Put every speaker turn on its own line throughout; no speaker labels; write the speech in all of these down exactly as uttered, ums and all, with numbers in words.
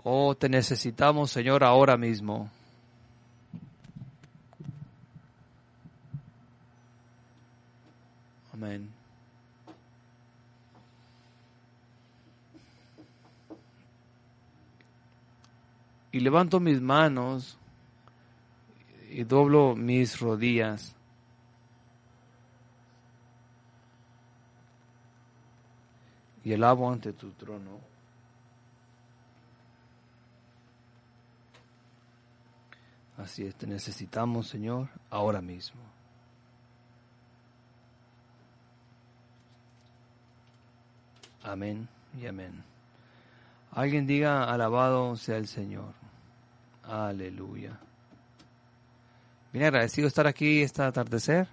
Oh, te necesitamos, Señor, ahora mismo. Amén. Y levanto mis manos y doblo mis rodillas. Y alabo ante tu trono. Así es, te necesitamos, Señor, ahora mismo. Amén y amén. Alguien diga, alabado sea el Señor. Aleluya. Bien agradecido estar aquí este atardecer.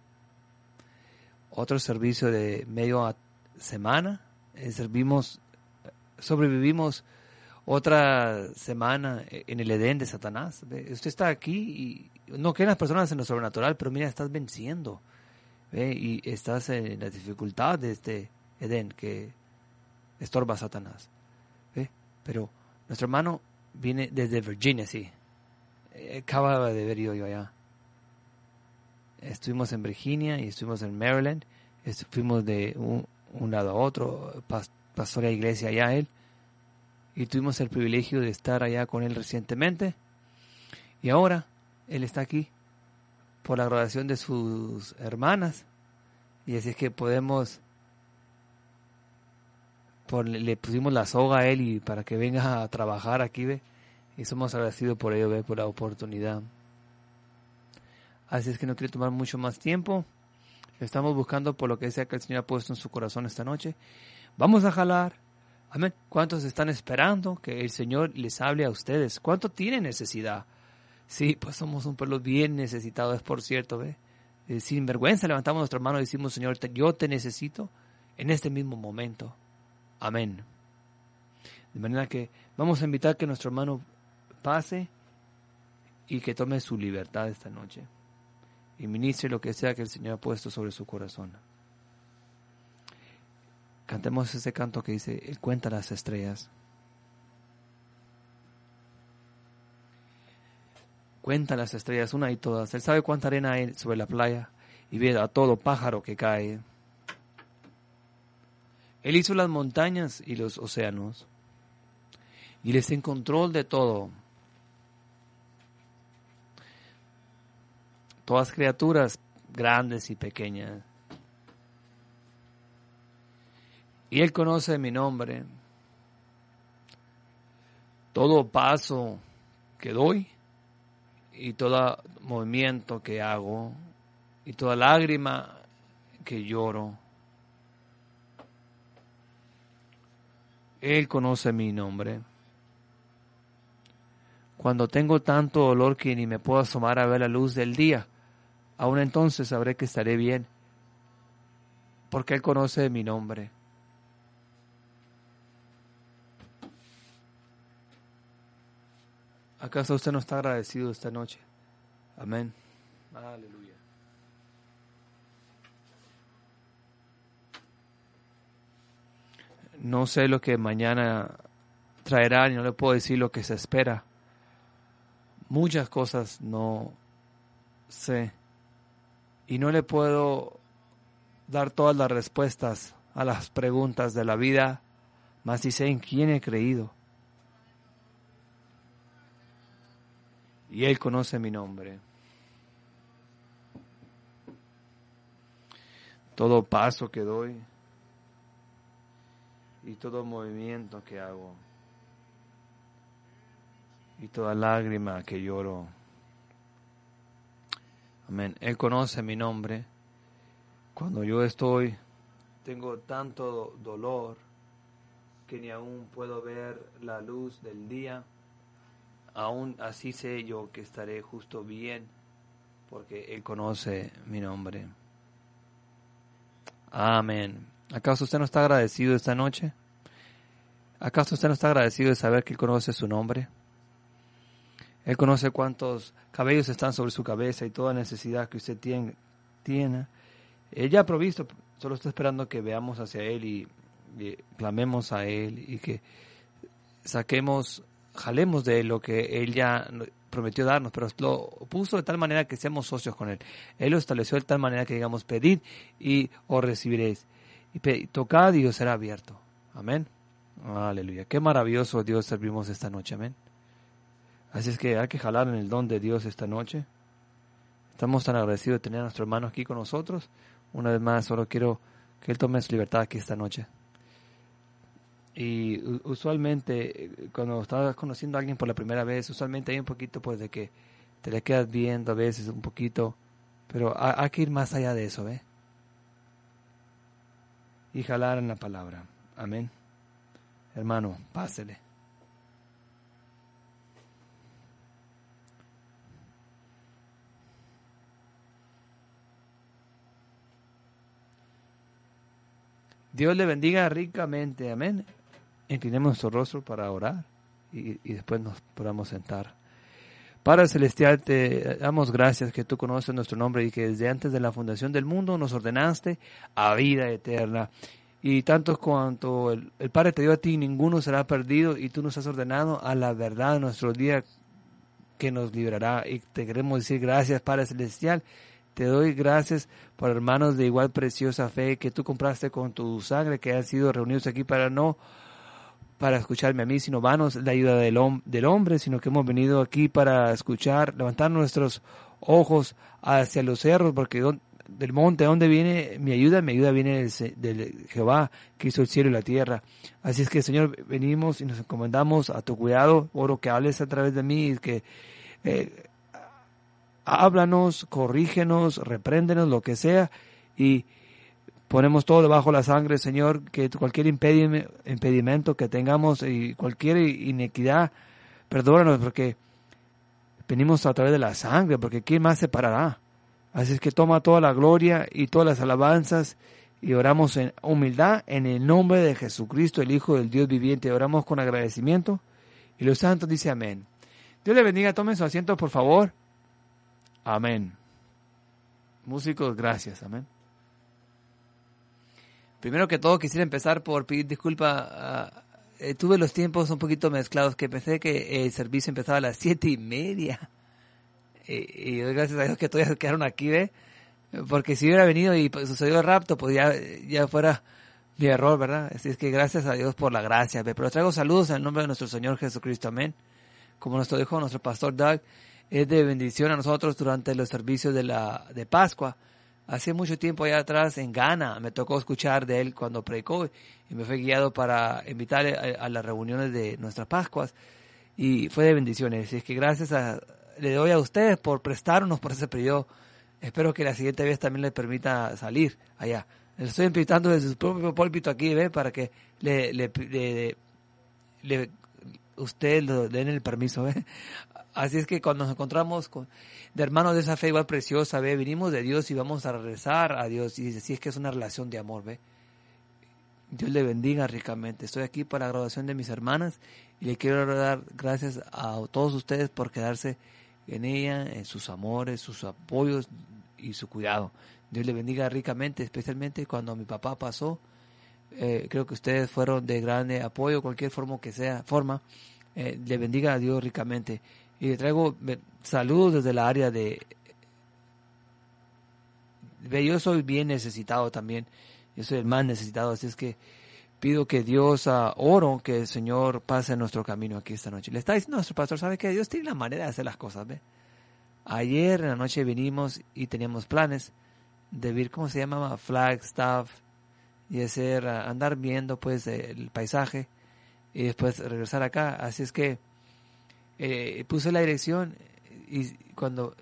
Otro servicio de medio a semana. Eh, servimos, sobrevivimos otra semana en el Edén de Satanás. ¿Ve? Usted está aquí y no creen las personas en lo sobrenatural, pero mira, estás venciendo. ¿Ve? Y estás en la dificultad de este Edén que estorba a Satanás. ¿Ve? Pero nuestro hermano viene desde Virginia, sí. Acaba de ver yo, yo allá. Estuvimos en Virginia y estuvimos en Maryland. Fuimos de un, un lado a otro. Pas, pasó la iglesia allá él. Y tuvimos el privilegio de estar allá con él recientemente. Y ahora él está aquí por la graduación de sus hermanas. Y así es que podemos... Por, le pusimos la soga a él y para que venga a trabajar aquí, ¿ve? Y somos agradecidos por ello, ¿ve? Por la oportunidad. Así es que no quiero tomar mucho más tiempo. Estamos buscando por lo que sea que el Señor ha puesto en su corazón esta noche. Vamos a jalar. Amén. ¿Cuántos están esperando que el Señor les hable a ustedes? ¿Cuánto tienen necesidad? Sí, pues somos un pueblo bien necesitado, es por cierto, ¿ve? Eh, sin vergüenza levantamos nuestra mano y decimos, Señor, te, yo te necesito en este mismo momento. Amén. De manera que vamos a invitar que nuestro hermano pase y que tome su libertad esta noche y ministre lo que sea que el Señor ha puesto sobre su corazón. Cantemos ese canto que dice, Él cuenta las estrellas. Cuenta las estrellas, una y todas. Él sabe cuánta arena hay sobre la playa y ve a todo pájaro que cae. Él hizo las montañas y los océanos. Y Él está en control de todo. Todas criaturas grandes y pequeñas. Y Él conoce mi nombre. Todo paso que doy y todo movimiento que hago y toda lágrima que lloro. Él conoce mi nombre. Cuando tengo tanto dolor que ni me puedo asomar a ver la luz del día, aún entonces sabré que estaré bien, porque Él conoce mi nombre. ¿Acaso usted no está agradecido esta noche? Amén. Aleluya. No sé lo que mañana traerá, y no le puedo decir lo que se espera. Muchas cosas no sé. Y no le puedo dar todas las respuestas a las preguntas de la vida, mas sí sé en quién he creído. Y Él conoce mi nombre. Todo paso que doy y todo movimiento que hago y toda lágrima que lloro. Amén. Él conoce mi nombre. Cuando yo estoy, tengo tanto dolor que ni aún puedo ver la luz del día. Aún así sé yo que estaré justo bien, porque Él conoce mi nombre. Amén. ¿Acaso usted no está agradecido esta noche? ¿Acaso usted no está agradecido de saber que Él conoce su nombre? Él conoce cuántos cabellos están sobre su cabeza y toda necesidad que usted tiene. tiene. Él ya ha provisto, solo está esperando que veamos hacia Él y, y clamemos a Él y que saquemos jalemos de lo que Él ya prometió darnos, pero lo puso de tal manera que seamos socios con Él. Él lo estableció de tal manera que digamos, pedid y os recibiréis. Y pe- tocad y os será abierto. Amén. Aleluya. Qué maravilloso Dios servimos esta noche. Amén. Así es que hay que jalar en el don de Dios esta noche. Estamos tan agradecidos de tener a nuestro hermano aquí con nosotros. Una vez más, solo quiero que Él tome su libertad aquí esta noche. Y usualmente, cuando estás conociendo a alguien por la primera vez, usualmente hay un poquito pues de que te le quedas viendo a veces un poquito, pero hay, hay que ir más allá de eso, ¿ve? Y jalar en la palabra. Amén. Hermano, pásele. Dios le bendiga ricamente. Amén. Inclinemos nuestro rostro para orar y, y después nos podamos sentar. Padre Celestial, te damos gracias que tú conoces nuestro nombre y que desde antes de la fundación del mundo nos ordenaste a vida eterna. Y tanto cuanto el, el Padre te dio a ti, ninguno será perdido, y tú nos has ordenado a la verdad de nuestro día que nos librará. Y te queremos decir gracias, Padre Celestial. Te doy gracias por hermanos de igual preciosa fe que tú compraste con tu sangre, que han sido reunidos aquí para no para escucharme a mí, sino vanos la ayuda del, hom- del hombre, sino que hemos venido aquí para escuchar, levantar nuestros ojos hacia los cerros, porque don, del monte donde viene mi ayuda, mi ayuda viene del, Se- del Jehová, que hizo el cielo y la tierra. Así es que, Señor, venimos y nos encomendamos a tu cuidado. Oro que hables a través de mí, y que eh, háblanos, corrígenos, repréndenos, lo que sea, y ponemos todo debajo de la sangre, Señor, que cualquier impedime- impedimento que tengamos y cualquier inequidad, perdónanos, porque venimos a través de la sangre, porque ¿quién más separará? Así es que toma toda la gloria y todas las alabanzas, y oramos en humildad en el nombre de Jesucristo, el Hijo del Dios viviente. Oramos con agradecimiento, y los santos dicen amén. Dios le bendiga, tomen su asiento, por favor. Amén. Músicos, gracias, amén. Primero que todo quisiera empezar por pedir disculpas. Uh, eh, tuve los tiempos un poquito mezclados, que pensé que el servicio empezaba a las siete y media. Y, y doy gracias a Dios que todavía quedaron aquí, ¿ve? Porque si hubiera venido y pues, sucedió el rapto, pues ya, ya fuera mi error, ¿verdad? Así es que gracias a Dios por la gracia, ¿ve? Pero traigo saludos en el nombre de nuestro Señor Jesucristo, amén. Como nos dijo nuestro pastor Doug, es de bendición a nosotros durante los servicios de la de Pascua. Hace mucho tiempo allá atrás en Ghana me tocó escuchar de él cuando predicó, y me fue guiado para invitarle a, a las reuniones de nuestras Pascuas, y fue de bendiciones. Así es que gracias a, le doy a ustedes por prestarnos por ese periodo. Espero que la siguiente vez también le permita salir allá. Le estoy invitando desde su propio púlpito aquí, ¿ve? Para que le, le, le, le usted le den el permiso, ¿ve? Así es que cuando nos encontramos con de hermanos de esa fe igual preciosa, ¿ve? Venimos de Dios y vamos a regresar a Dios. Y así es que es una relación de amor, ¿ve? Dios le bendiga ricamente. Estoy aquí para la graduación de mis hermanas y le quiero dar gracias a todos ustedes por quedarse en ella, en sus amores, sus apoyos y su cuidado. Dios le bendiga ricamente, especialmente cuando mi papá pasó. Eh, creo que ustedes fueron de grande apoyo, cualquier forma que sea, forma. Eh, le bendiga a Dios ricamente. Y le traigo saludos desde la área de... Yo soy bien necesitado también. Yo soy el más necesitado, así es que pido que Dios, uh, oro, que el Señor pase nuestro camino aquí esta noche. Le está diciendo nuestro pastor, ¿sabe qué? Dios tiene la manera de hacer las cosas, ¿ve? Ayer en la noche vinimos y teníamos planes de ver, ¿cómo se llamaba? Flagstaff, y hacer, uh, andar viendo pues el paisaje y después regresar acá. Así es que eh, puse la dirección, y cuando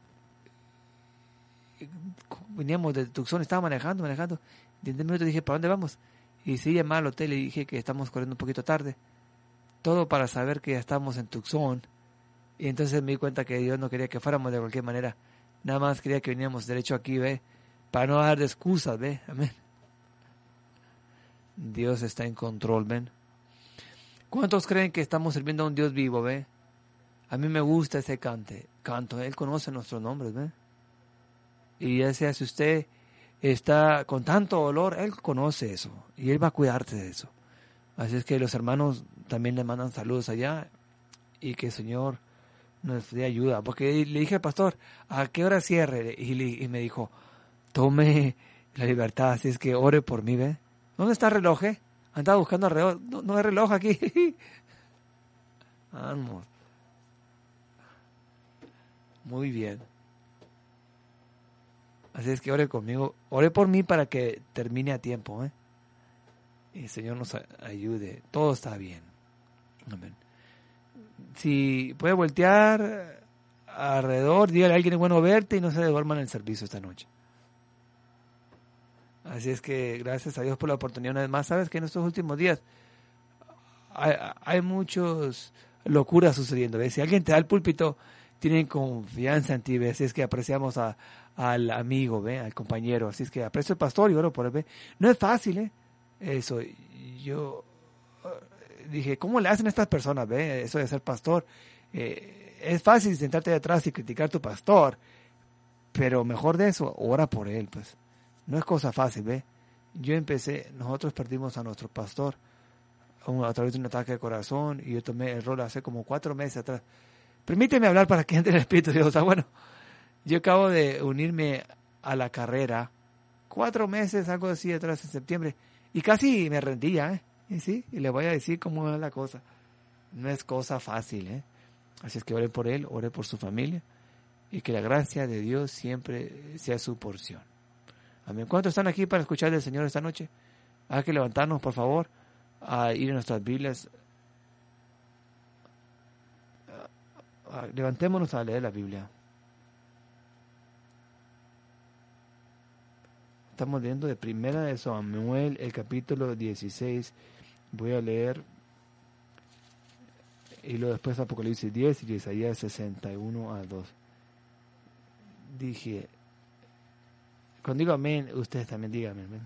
veníamos de Tucson, estaba manejando, manejando, diez minutos dije, ¿para dónde vamos? Y sí, llamé al hotel y dije que estamos corriendo un poquito tarde. Todo para saber que ya estamos en Tucson. Y entonces me di cuenta que Dios no quería que fuéramos de cualquier manera. Nada más quería que viniéramos derecho aquí, ¿ve? Para no dar de excusas, ¿ve? Amén. Dios está en control, ¿ven? ¿Cuántos creen que estamos sirviendo a un Dios vivo, ¿ve? A mí me gusta ese cante, canto. Él conoce nuestros nombres, ¿ve? Y ya sea si usted está con tanto dolor, Él conoce eso y Él va a cuidarte de eso. Así es que los hermanos también le mandan saludos allá y que el Señor nos dé ayuda. Porque le dije al pastor, ¿a qué hora cierre? Y, le, y me dijo, tome la libertad, así es que ore por mí, ¿ve? ¿Dónde está el reloj? Eh? Andaba buscando alrededor, no, no hay reloj aquí. Vamos. Muy bien. Así es que ore conmigo, ore por mí para que termine a tiempo, ¿eh? Y el Señor nos ayude, todo está bien. Amén. Si puede voltear alrededor, dígale a alguien, es bueno verte y no se duerman en el servicio esta noche. Así es que gracias a Dios por la oportunidad una vez más. Sabes que en estos últimos días hay, hay muchas locuras sucediendo, ¿ves? Si alguien te da el púlpito, tienen confianza en ti, ¿ves? Así es que apreciamos a, al amigo, ¿ve? Al compañero. Así es que aprecio al pastor y oro por él, ¿ve? No es fácil, ¿eh? Eso, yo uh, dije, ¿cómo le hacen estas personas, ve? Eso de ser pastor. Eh, es fácil sentarte detrás y criticar a tu pastor, pero mejor de eso, ora por él, pues. No es cosa fácil, ¿ve? Yo empecé, nosotros perdimos a nuestro pastor a, a través de un ataque de corazón y yo tomé el rol hace como cuatro meses atrás. Permíteme hablar para que entre el Espíritu de Dios. O sea, bueno, yo acabo de unirme a la carrera cuatro meses, algo así atrás en septiembre. Y casi me rendía, ¿eh? Y sí, y le voy a decir cómo es la cosa. No es cosa fácil, ¿eh? Así es que ore por él, ore por su familia. Y que la gracia de Dios siempre sea su porción. Amén. ¿Cuántos están aquí para escuchar del Señor esta noche? Hay que levantarnos, por favor, a ir a nuestras Biblias. Levantémonos a leer la Biblia. Estamos leyendo de Primera de Samuel, el capítulo dieciséis. Voy a leer. Y luego después Apocalipsis diez y Isaías sesenta y uno al dos. Dije, cuando digo amén, ustedes también díganme amén.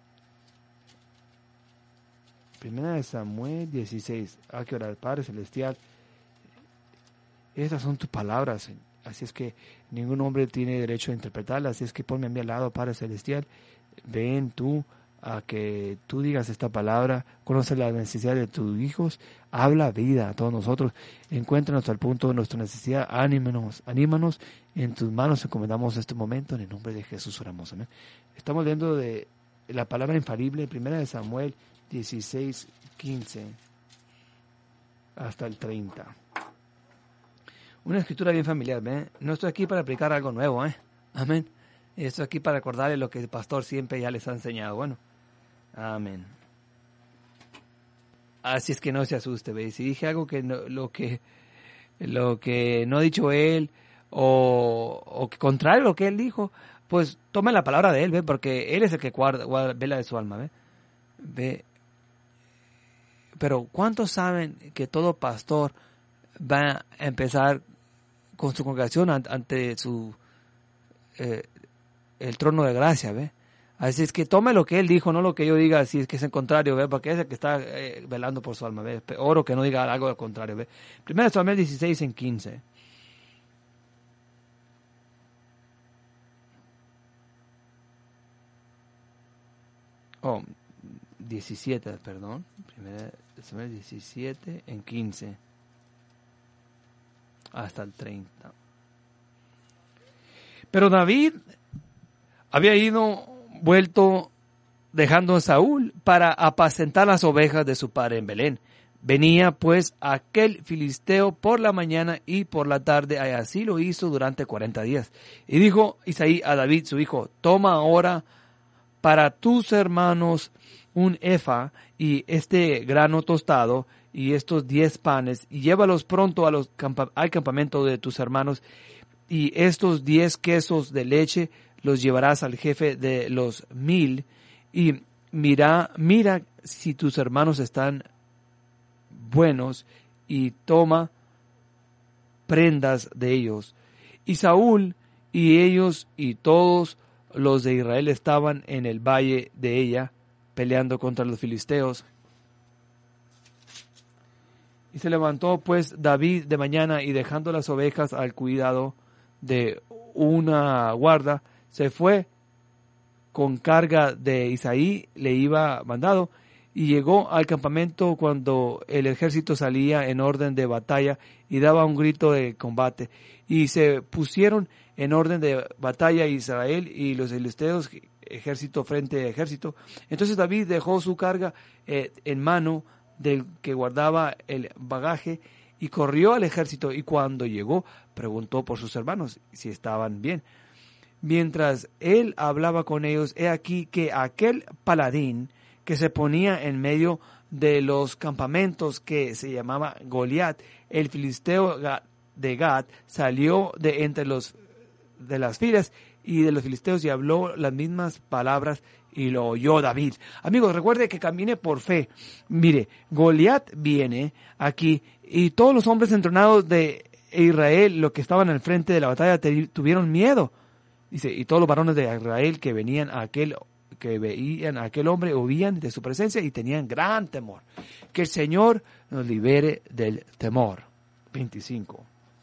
Primera de Samuel dieciséis. Hay que orar, Padre Celestial. Estas son tus palabras, así es que ningún hombre tiene derecho a interpretarlas, así es que ponme a mi lado, Padre Celestial. Ven tú a que tú digas esta palabra, conoce la necesidad de tus hijos, habla vida a todos nosotros, encuéntranos al punto de nuestra necesidad, anímanos, anímanos, en tus manos encomendamos este momento, en el nombre de Jesús oramos, amén. Estamos leyendo de la palabra infalible, primera de Samuel dieciséis, quince hasta el treinta. Una escritura bien familiar, ¿ven? No estoy aquí para aplicar algo nuevo, ¿eh? Amén. Estoy aquí para recordarles lo que el pastor siempre ya les ha enseñado. Bueno, amén. Así es que no se asuste, ¿ve? Si dije algo que no, lo que lo que no ha dicho él o, o que contrario a lo que él dijo, pues tome la palabra de él, ¿ve? Porque él es el que guarda, guarda vela de su alma, ¿ve? ¿Ve? Pero ¿cuántos saben que todo pastor va a empezar con su congregación ante su eh, el trono de gracia, ¿ve? Así es que tome lo que él dijo, no lo que yo diga, si es que es el contrario, ¿ve? Porque es el que está eh, velando por su alma, ¿ve? Oro que no diga algo al contrario, ¿ve? Primero Samuel dieciséis en quince. Oh, diecisiete, perdón. Primero Samuel diecisiete en quince. Hasta el treinta. Pero David había ido, vuelto, dejando a Saúl para apacentar las ovejas de su padre en Belén. Venía pues aquel filisteo por la mañana y por la tarde, y así lo hizo durante cuarenta días. Y dijo Isaí a David su hijo, toma ahora para tus hermanos un efa y este grano tostado, y estos diez panes, y llévalos pronto a los campa- al campamento de tus hermanos, y estos diez quesos de leche los llevarás al jefe de los mil, y mira, mira si tus hermanos están buenos, y toma prendas de ellos. Y Saúl y ellos y todos los de Israel estaban en el valle de ella, peleando contra los filisteos. Y se levantó pues David de mañana y dejando las ovejas al cuidado de una guarda, se fue con carga de Isaí, le iba mandado, y llegó al campamento cuando el ejército salía en orden de batalla y daba un grito de combate. Y se pusieron en orden de batalla Israel y los filisteos, ejército frente a ejército. Entonces David dejó su carga eh, en mano del que guardaba el bagaje y corrió al ejército, y cuando llegó preguntó por sus hermanos si estaban bien. Mientras él hablaba con ellos, he aquí que aquel paladín que se ponía en medio de los campamentos, que se llamaba Goliat, el filisteo de Gat, salió de entre los de las filas y de los filisteos y habló las mismas palabras, y lo oyó David. Amigos, recuerde que camine por fe. Mire, Goliat viene aquí y todos los hombres entrenados de Israel, los que estaban al frente de la batalla, tuvieron miedo. Dice, y todos los varones de Israel que venían a aquel que veían a aquel hombre huían de su presencia y tenían gran temor. Que el Señor nos libere del temor. veinticinco.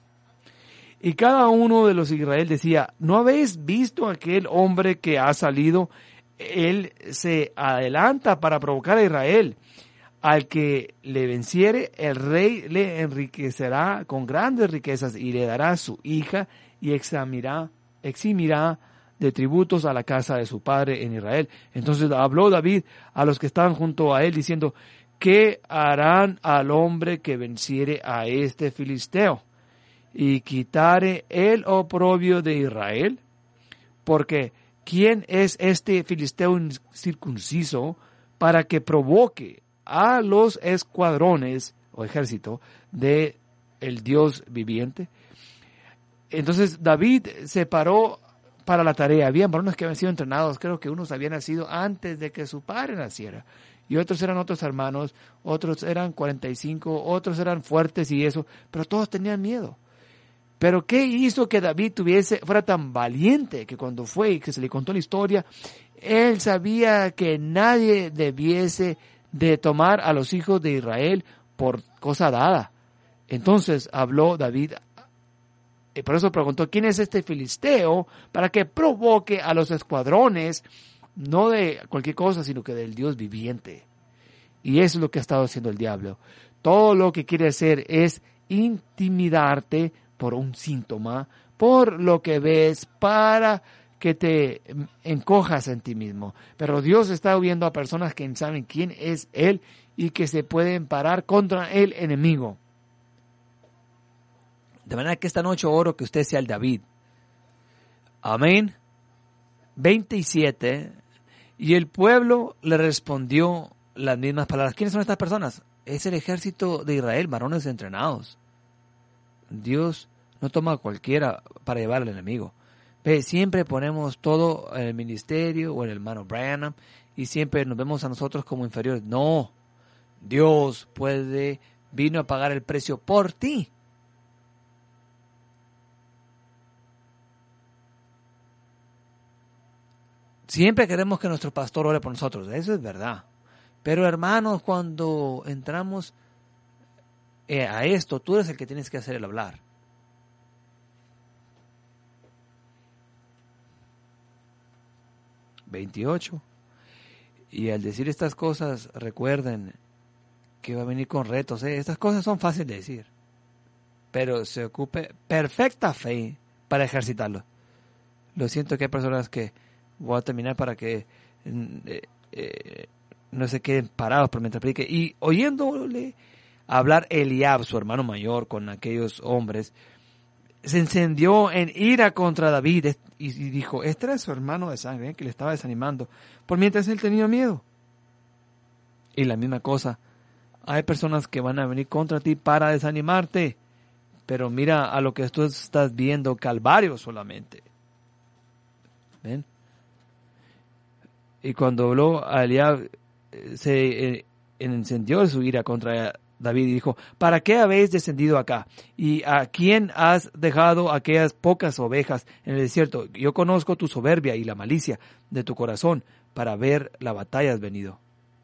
Y cada uno de los Israel decía, ¿no habéis visto aquel hombre que ha salido? Él se adelanta para provocar a Israel. Al que le venciere, el rey le enriquecerá con grandes riquezas y le dará su hija y eximirá, eximirá de tributos a la casa de su padre en Israel. Entonces habló David a los que estaban junto a él diciendo, ¿qué harán al hombre que venciere a este filisteo y quitare el oprobio de Israel? Porque ¿quién es este filisteo incircunciso para que provoque a los escuadrones o ejército de el Dios viviente? Entonces David se paró para la tarea. Habían varones que habían sido entrenados, creo que unos habían nacido antes de que su padre naciera, y otros eran otros hermanos, otros eran cuarenta y cinco, otros eran fuertes y eso, pero todos tenían miedo. Pero ¿qué hizo que David tuviese, fuera tan valiente que cuando fue y que se le contó la historia, él sabía que nadie debiese de tomar a los hijos de Israel por cosa dada? Entonces habló David, y por eso preguntó, ¿quién es este filisteo para que provoque a los escuadrones, no de cualquier cosa, sino que del Dios viviente? Y eso es lo que ha estado haciendo el diablo. Todo lo que quiere hacer es intimidarte por un síntoma, por lo que ves, para que te encojas en ti mismo. Pero Dios está viendo a personas que saben quién es Él y que se pueden parar contra el enemigo. De manera que esta noche oro que usted sea el David. Amén. veintisiete. Y el pueblo le respondió las mismas palabras. ¿Quiénes son estas personas? Es el ejército de Israel, varones entrenados. Dios no toma a cualquiera para llevar al enemigo. Ve, siempre ponemos todo en el ministerio o en el hermano Branham y siempre nos vemos a nosotros como inferiores. No, Dios puede, vino a pagar el precio por ti. Siempre queremos que nuestro pastor ore por nosotros, eso es verdad. Pero hermanos, cuando entramos eh, a esto, tú eres el que tienes que hacer el hablar. veintiocho. Y al decir estas cosas, recuerden que va a venir con retos. ¿eh? Estas cosas son fáciles de decir, pero se ocupe perfecta fe para ejercitarlo. Lo siento que hay personas que voy a terminar para que eh, eh, no se queden parados por mientras predique. Y oyéndole hablar Eliab, su hermano mayor, con aquellos hombres, se encendió en ira contra David y dijo, este era su hermano de sangre ¿eh? que le estaba desanimando, por mientras él tenía miedo. Y la misma cosa, hay personas que van a venir contra ti para desanimarte, pero mira a lo que tú estás viendo, Calvario solamente. ¿Ven? Y cuando habló a Eliab, se eh, encendió su ira contra David y dijo, ¿para qué habéis descendido acá? ¿Y a quién has dejado aquellas pocas ovejas en el desierto? Yo conozco tu soberbia y la malicia de tu corazón, para ver la batalla has venido.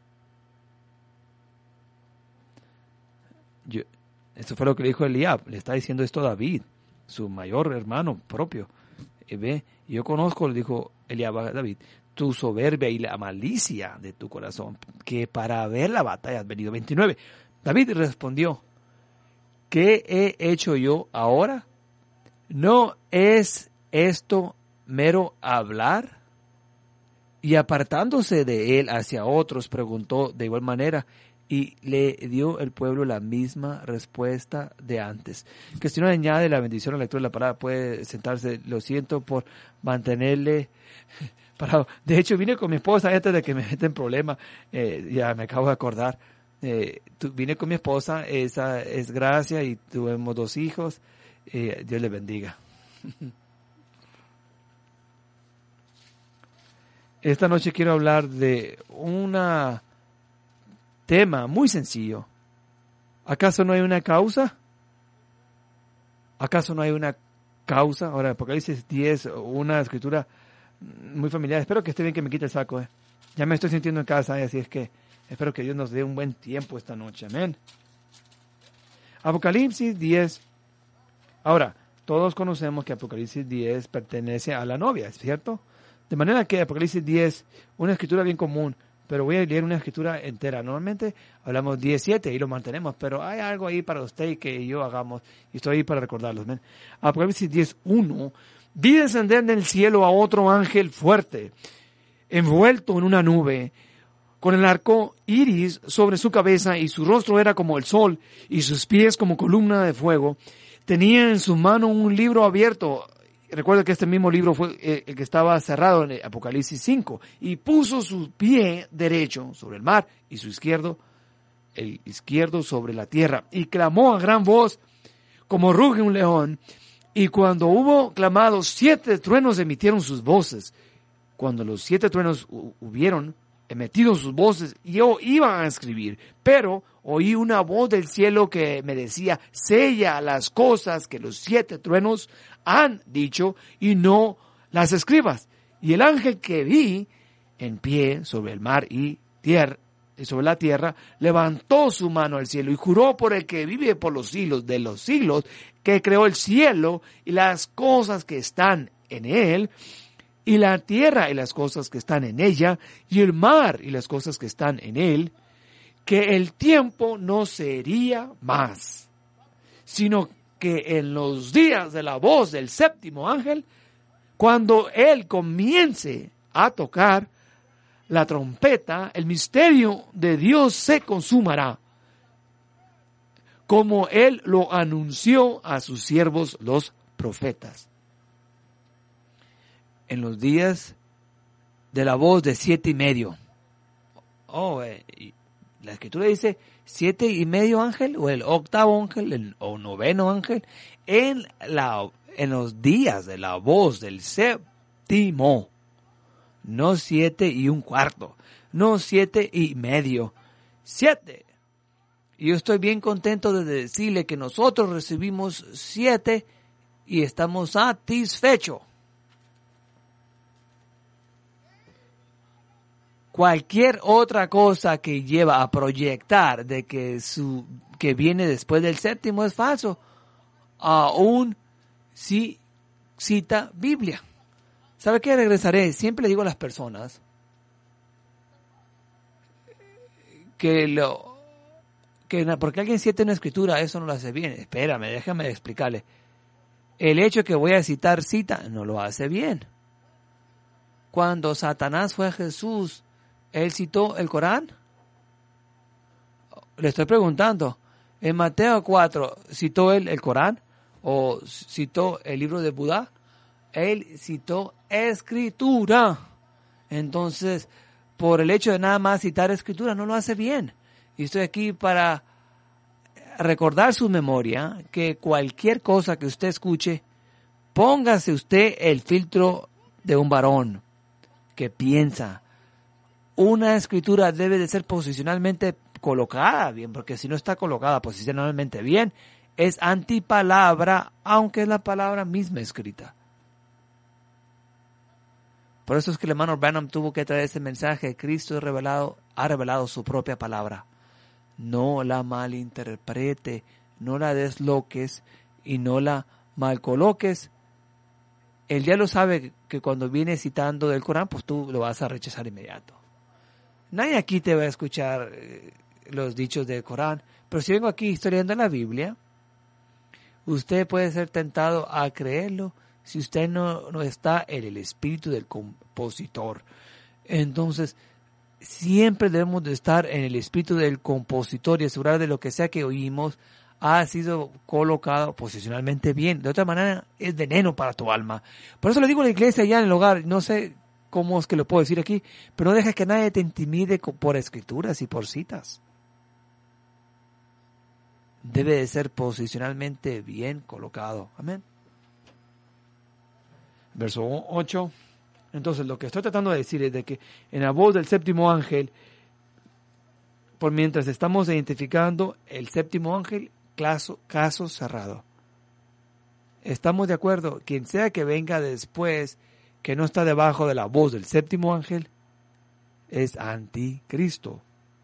Yo, esto fue lo que le dijo Eliab, le está diciendo esto a David, su mayor hermano propio. Y ve, yo conozco, le dijo Eliab a David, tu soberbia y la malicia de tu corazón, que para ver la batalla has venido. veintinueve. David respondió, ¿qué he hecho yo ahora? ¿No es esto mero hablar? Y apartándose de él hacia otros, preguntó de igual manera, y le dio el pueblo la misma respuesta de antes. Que si no añade la bendición a la lectura de la palabra, puede sentarse. Lo siento por mantenerle parado. De hecho, vine con mi esposa antes de que me meta en problemas. Eh, ya me acabo de acordar. Eh, tu, vine con mi esposa, esa es Gracia, y tuvimos dos hijos. Eh, Dios le bendiga. Esta noche quiero hablar de un tema muy sencillo. ¿Acaso no hay una causa? ¿Acaso no hay una causa? Ahora, Apocalipsis diez, una escritura muy familiar. Espero que esté bien que me quite el saco. Eh. Ya me estoy sintiendo en casa, eh, así es que espero que Dios nos dé un buen tiempo esta noche. Amén. Apocalipsis diez. Ahora, todos conocemos que Apocalipsis diez pertenece a la novia, ¿es cierto? De manera que Apocalipsis diez, una escritura bien común, pero voy a leer una escritura entera. Normalmente hablamos diecisiete y lo mantenemos, pero hay algo ahí para usted y que yo hagamos, y estoy ahí para recordarlos. ¿ven? Apocalipsis diez, uno, vi descender del cielo a otro ángel fuerte, envuelto en una nube, con el arco iris sobre su cabeza, y su rostro era como el sol, y sus pies como columna de fuego. Tenía en su mano un libro abierto. Recuerda que este mismo libro fue eh, el que estaba cerrado en Apocalipsis cinco. Y puso su pie derecho sobre el mar y su izquierdo, el izquierdo sobre la tierra. Y clamó a gran voz, como ruge un león. Y cuando hubo clamado, siete truenos emitieron sus voces. Cuando los siete truenos hubieron emitido sus voces, yo iba a escribir, pero oí una voz del cielo que me decía, sella las cosas que los siete truenos han dicho y no las escribas. Y el ángel que vi en pie sobre el mar y tierra, sobre la tierra, levantó su mano al cielo y juró por el que vive por los siglos de los siglos, que creó el cielo y las cosas que están en él, y la tierra y las cosas que están en ella, y el mar y las cosas que están en él, que el tiempo no sería más, sino que en los días de la voz del séptimo ángel, cuando él comience a tocar la trompeta, el misterio de Dios se consumará, como él lo anunció a sus siervos los profetas. En los días de la voz de siete y medio. Oh, eh, la escritura dice siete y medio ángel, o el octavo ángel, el, o noveno ángel, en, la, en los días de la voz del séptimo. No siete y un cuarto, no siete y medio, siete. Y yo estoy bien contento de decirle que nosotros recibimos siete y estamos satisfechos. Cualquier otra cosa que lleva a proyectar de que su que viene después del séptimo es falso, aún si cita Biblia. ¿Sabe qué? Regresaré. Siempre le digo a las personas que lo que porque alguien cite una escritura, eso no lo hace bien. Espérame, déjame explicarle. El hecho que voy a citar cita no lo hace bien. Cuando Satanás fue a Jesús, ¿él citó el Corán? Le estoy preguntando. En Mateo cuatro, ¿citó él el Corán? ¿O citó el libro de Budá? Él citó escritura. Entonces, por el hecho de nada más citar escritura, no lo hace bien. Y estoy aquí para recordar su memoria que cualquier cosa que usted escuche, póngase usted el filtro de un varón que piensa. Una escritura debe de ser posicionalmente colocada bien, porque si no está colocada posicionalmente bien, es antipalabra, aunque es la palabra misma escrita. Por eso es que el hermano Branham tuvo que traer este mensaje. Cristo ha revelado, ha revelado su propia palabra. No la malinterprete, no la desloques y no la malcoloques el diablo sabe que cuando viene citando del Corán, pues tú lo vas a rechazar inmediato. Nadie aquí te va a escuchar eh, los dichos del Corán, pero si vengo aquí estudiando la Biblia, usted puede ser tentado a creerlo si usted no, no está en el espíritu del compositor. Entonces, siempre debemos de estar en el espíritu del compositor y asegurar de lo que sea que oímos ha sido colocado posicionalmente bien. De otra manera, es veneno para tu alma. Por eso le digo a la iglesia allá en el hogar, no sé cómo es que lo puedo decir aquí, pero no dejes que nadie te intimide por escrituras y por citas. Debe de ser posicionalmente bien colocado. Amén. Verso ocho. Entonces, lo que estoy tratando de decir es de que en la voz del séptimo ángel, por mientras estamos identificando el séptimo ángel, caso, caso cerrado. ¿Estamos de acuerdo? Quien sea que venga después, que no está debajo de la voz del séptimo ángel, es anticristo.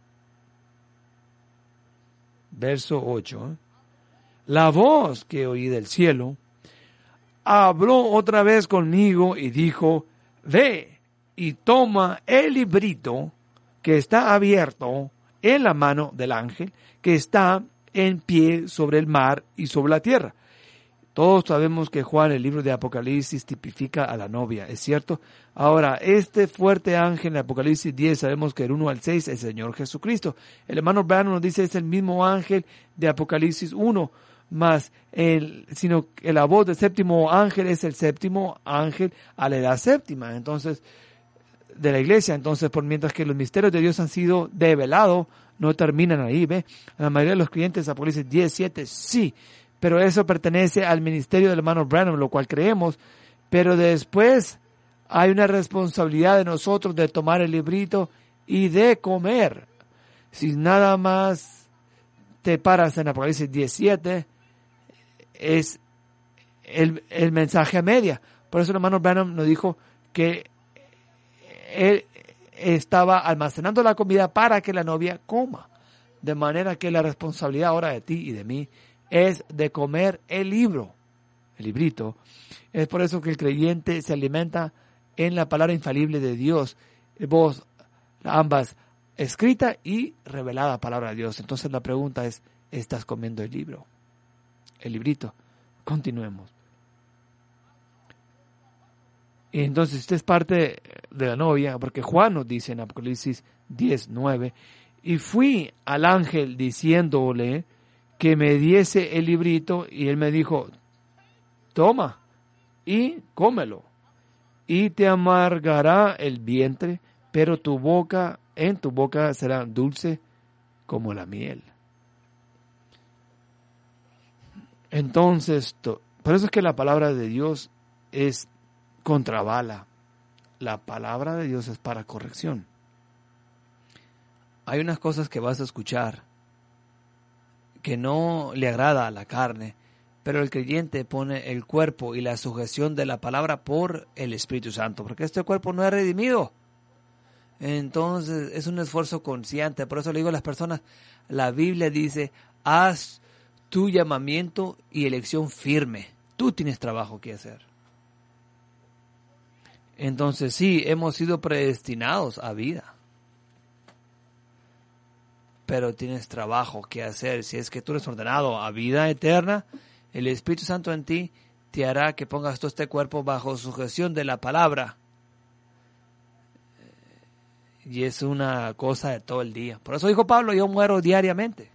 Verso ocho. ¿eh? La voz que oí del cielo habló otra vez conmigo y dijo, ve y toma el librito que está abierto en la mano del ángel que está en pie sobre el mar y sobre la tierra. Todos sabemos que Juan, el libro de Apocalipsis, tipifica a la novia, ¿es cierto? Ahora, este fuerte ángel en Apocalipsis diez, sabemos que el uno al seis es el Señor Jesucristo. El hermano Branham nos dice es el mismo ángel de Apocalipsis uno, más el, sino que la voz del séptimo ángel es el séptimo ángel a la edad séptima, entonces, de la iglesia. Entonces, por mientras que los misterios de Dios han sido develados, no terminan ahí, ¿ve? La mayoría de los creyentes, Apocalipsis diez, siete, sí, pero eso pertenece al ministerio del hermano Branham, lo cual creemos, pero después hay una responsabilidad de nosotros de tomar el librito y de comer. Si nada más te paras en Apocalipsis diecisiete, es el, el mensaje a media. Por eso el hermano Branham nos dijo que él estaba almacenando la comida para que la novia coma. De manera que la responsabilidad ahora de ti y de mí es de comer el libro, el librito. Es por eso que el creyente se alimenta en la palabra infalible de Dios, voz, ambas escrita y revelada palabra de Dios. Entonces la pregunta es, ¿estás comiendo el libro? El librito. Continuemos. Y entonces usted es parte de la novia, porque Juan nos dice en Apocalipsis diez, nueve, y fui al ángel diciéndole que me diese el librito, y él me dijo, toma y cómelo, y te amargará el vientre, pero tu boca, en tu boca será dulce como la miel. Entonces, por eso es que la palabra de Dios es contrabala. La palabra de Dios es para corrección. Hay unas cosas que vas a escuchar que no le agrada a la carne, pero el creyente pone el cuerpo y la sujeción de la palabra por el Espíritu Santo, porque este cuerpo no es redimido. Entonces es un esfuerzo consciente. Por eso le digo a las personas, la Biblia dice, haz tu llamamiento y elección firme. Tú tienes trabajo que hacer. Entonces sí, hemos sido predestinados a vida, pero tienes trabajo que hacer. Si es que tú eres ordenado a vida eterna, el Espíritu Santo en ti te hará que pongas todo este cuerpo bajo sujeción de la palabra. Y es una cosa de todo el día. Por eso dijo Pablo, yo muero diariamente.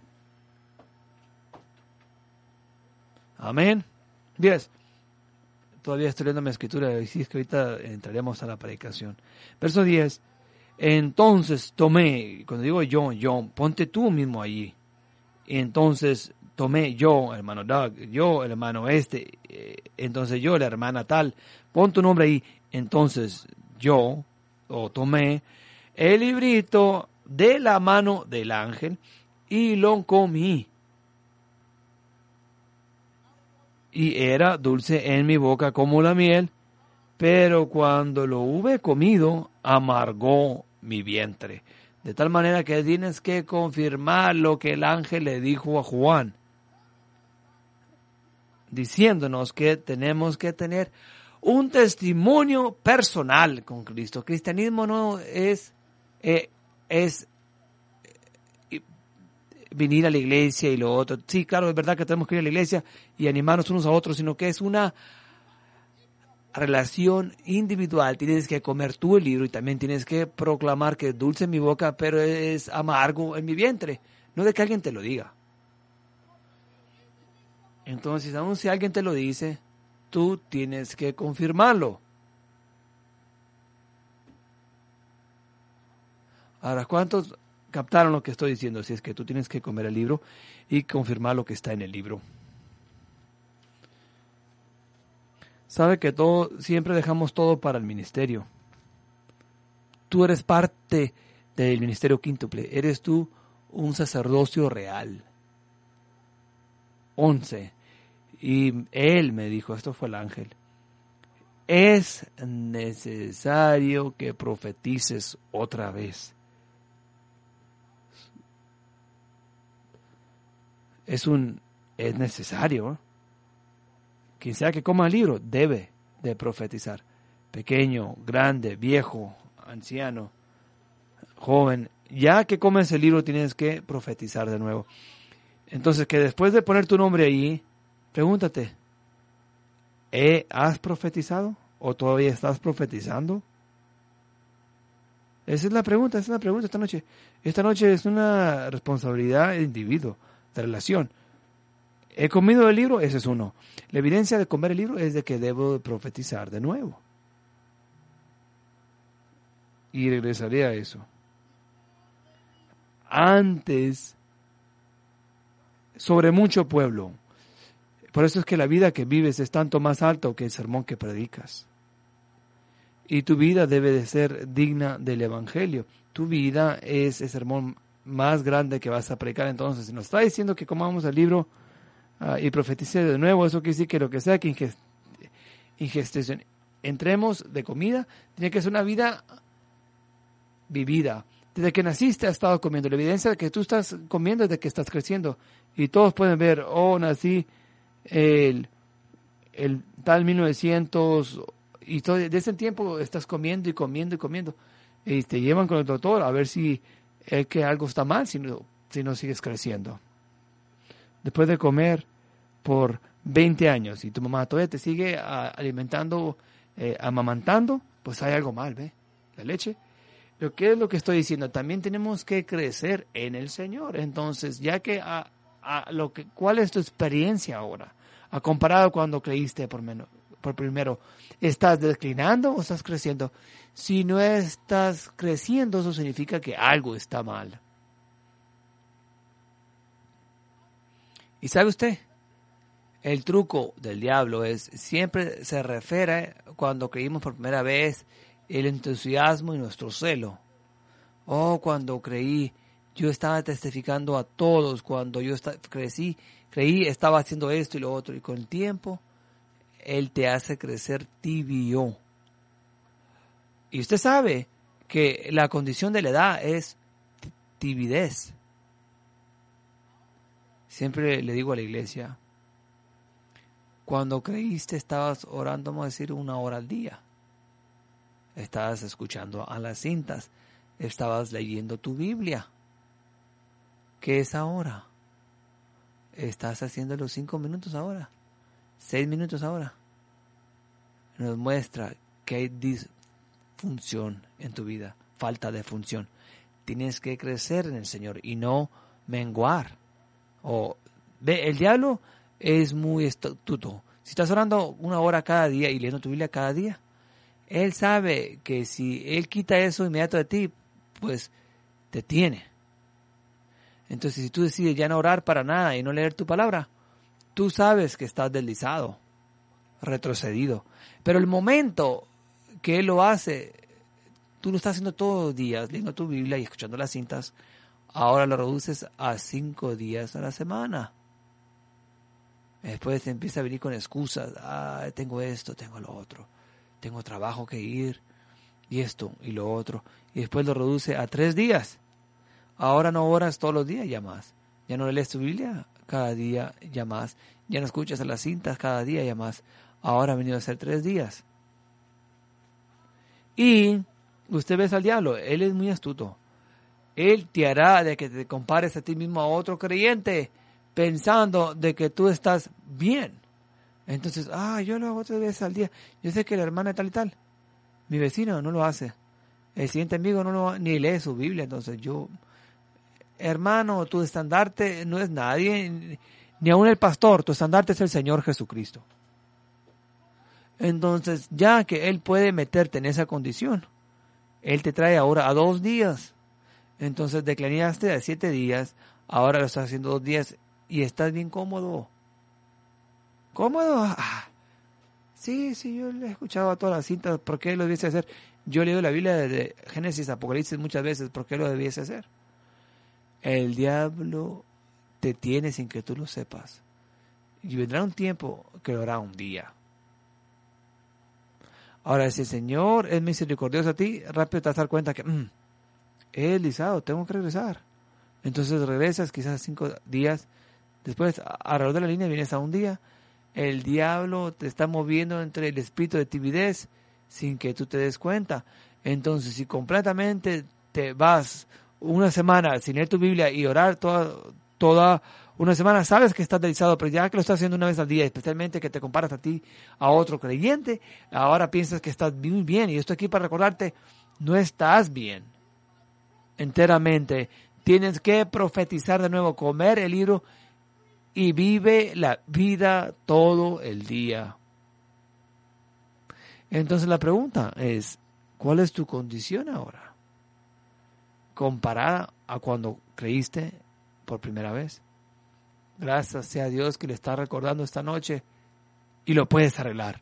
Amén. diez. Todavía estoy leyendo mi escritura, y si es que ahorita entraremos a la predicación. Verso diez. Entonces tomé, cuando digo yo, yo, ponte tú mismo allí. Y entonces tomé yo, hermano Doug, yo, el hermano este, eh, entonces yo, la hermana tal, pon tu nombre ahí. Entonces yo, o tomé el librito de la mano del ángel y lo comí. Y era dulce en mi boca como la miel, pero cuando lo hube comido, amargó mi vientre. De tal manera que tienes que confirmar lo que el ángel le dijo a Juan, diciéndonos que tenemos que tener un testimonio personal con Cristo. Cristianismo no es, eh, es venir a la iglesia y lo otro. Sí, claro, es verdad que tenemos que ir a la iglesia y animarnos unos a otros, sino que es una relación individual. Tienes que comer tú el libro y también tienes que proclamar que es dulce en mi boca, pero es amargo en mi vientre. No de que alguien te lo diga. Entonces, aun si alguien te lo dice, tú tienes que confirmarlo. Ahora, ¿cuántos captaron lo que estoy diciendo? Si es que tú tienes que comer el libro y confirmar lo que está en el libro. Sabe que todo, siempre dejamos todo para el ministerio. Tú eres parte del ministerio quíntuple. Eres tú un sacerdocio real. Once. Y él me dijo, esto fue el ángel, es necesario que profetices otra vez. Es un, es necesario. Quien sea que coma el libro debe de profetizar. Pequeño, grande, viejo, anciano, joven. Ya que comes el libro tienes que profetizar de nuevo. Entonces, que después de poner tu nombre ahí, pregúntate, ¿eh, ¿has profetizado? ¿O todavía estás profetizando? Esa es la pregunta, esa es la pregunta esta noche. Esta noche es una responsabilidad del individuo, de relación. ¿He comido el libro? Ese es uno. La evidencia de comer el libro es de que debo profetizar de nuevo. Y regresaré a eso. Antes, sobre mucho pueblo. Por eso es que la vida que vives es tanto más alto que el sermón que predicas. Y tu vida debe de ser digna del Evangelio. Tu vida es el sermón más grande que vas a predicar. Entonces, si nos está diciendo que comamos el libro uh, y profetice de nuevo, eso quiere decir que lo que sea que ingest ingestión entremos de comida, tiene que ser una vida vivida. Desde que naciste has estado comiendo. La evidencia de que tú estás comiendo es de que estás creciendo. Y todos pueden ver, oh, nací el, el tal mil novecientos, y todo, de ese tiempo estás comiendo y comiendo y comiendo. Y te llevan con el doctor a ver si es que algo está mal, si no, si no sigues creciendo. Después de comer por veinte años y tu mamá todavía te sigue a, alimentando, eh, amamantando, pues hay algo mal, ¿ve? La leche. Lo que es lo que estoy diciendo, también tenemos que crecer en el Señor. Entonces, ya que a, a lo que, ¿cuál es tu experiencia ahora? A comparado cuando creíste por menos, por primero, ¿estás declinando o estás creciendo? Si no estás creciendo, eso significa que algo está mal. ¿Y sabe usted? El truco del diablo es, siempre se refiere cuando creímos por primera vez, el entusiasmo y nuestro celo. Oh, cuando creí, yo estaba testificando a todos, cuando yo crecí, creí, estaba haciendo esto y lo otro, y con el tiempo, él te hace crecer tibio. Y usted sabe que la condición de la edad es tibidez. Siempre le digo a la iglesia, cuando creíste estabas orando, vamos a decir, una hora al día. Estabas escuchando a las cintas, estabas leyendo tu Biblia. ¿Qué es ahora? Estás haciendo los cinco minutos ahora, seis minutos ahora. Nos muestra que hay disfunción en tu vida, falta de función. Tienes que crecer en el Señor y no menguar. O ve, el diablo es muy astuto. Si estás orando una hora cada día y leyendo tu Biblia cada día, él sabe que si él quita eso inmediato de ti, pues te tiene. Entonces, si tú decides ya no orar para nada y no leer tu palabra, tú sabes que estás deslizado, retrocedido. Pero el momento que él lo hace, tú lo estás haciendo todos los días, leyendo tu Biblia y escuchando las cintas, ahora lo reduces a cinco días a la semana. Después te empieza a venir con excusas. Ah, tengo esto, tengo lo otro. Tengo trabajo que ir. Y esto y lo otro. Y después lo reduce a tres días. Ahora no oras todos los días, ya más. Ya no lees tu Biblia cada día, ya más. Ya no escuchas a las cintas cada día, ya más. Ahora ha venido a ser tres días. Y usted ve al diablo, él es muy astuto. Él te hará de que te compares a ti mismo a otro creyente, pensando de que tú estás bien. Entonces, ah, yo lo hago tres veces al día. Yo sé que la hermana tal y tal, mi vecino no lo hace. El siguiente amigo no lo, ni lee su Biblia. Entonces yo, hermano, tu estandarte no es nadie, ni aun el pastor, tu estandarte es el Señor Jesucristo. Entonces, ya que Él puede meterte en esa condición, Él te trae ahora a dos días. Entonces declinaste a siete días, ahora lo estás haciendo dos días y estás bien cómodo. ¿Cómodo? Ah, sí, sí, yo le he escuchado a todas las cintas, ¿por qué lo debiese hacer? Yo he leído la Biblia de Génesis, Apocalipsis muchas veces, ¿por qué lo debiese hacer? El diablo te tiene sin que tú lo sepas. Y vendrá un tiempo que lo hará un día. Ahora, si el Señor es misericordioso a ti, rápido te vas a dar cuenta que mmm, he deslizado, tengo que regresar. Entonces regresas quizás cinco días, después alrededor de la línea vienes a un día. El diablo te está moviendo entre el espíritu de timidez sin que tú te des cuenta. Entonces, si completamente te vas una semana sin leer tu Biblia y orar toda, toda una semana, sabes que estás deslizado, pero ya que lo estás haciendo una vez al día, especialmente que te comparas a ti, a otro creyente, ahora piensas que estás muy bien. Y yo estoy aquí para recordarte, no estás bien enteramente. Tienes que profetizar de nuevo, comer el libro y vive la vida todo el día. Entonces la pregunta es, ¿cuál es tu condición ahora? Comparada a cuando creíste por primera vez. Gracias sea a Dios que le está recordando esta noche y lo puedes arreglar.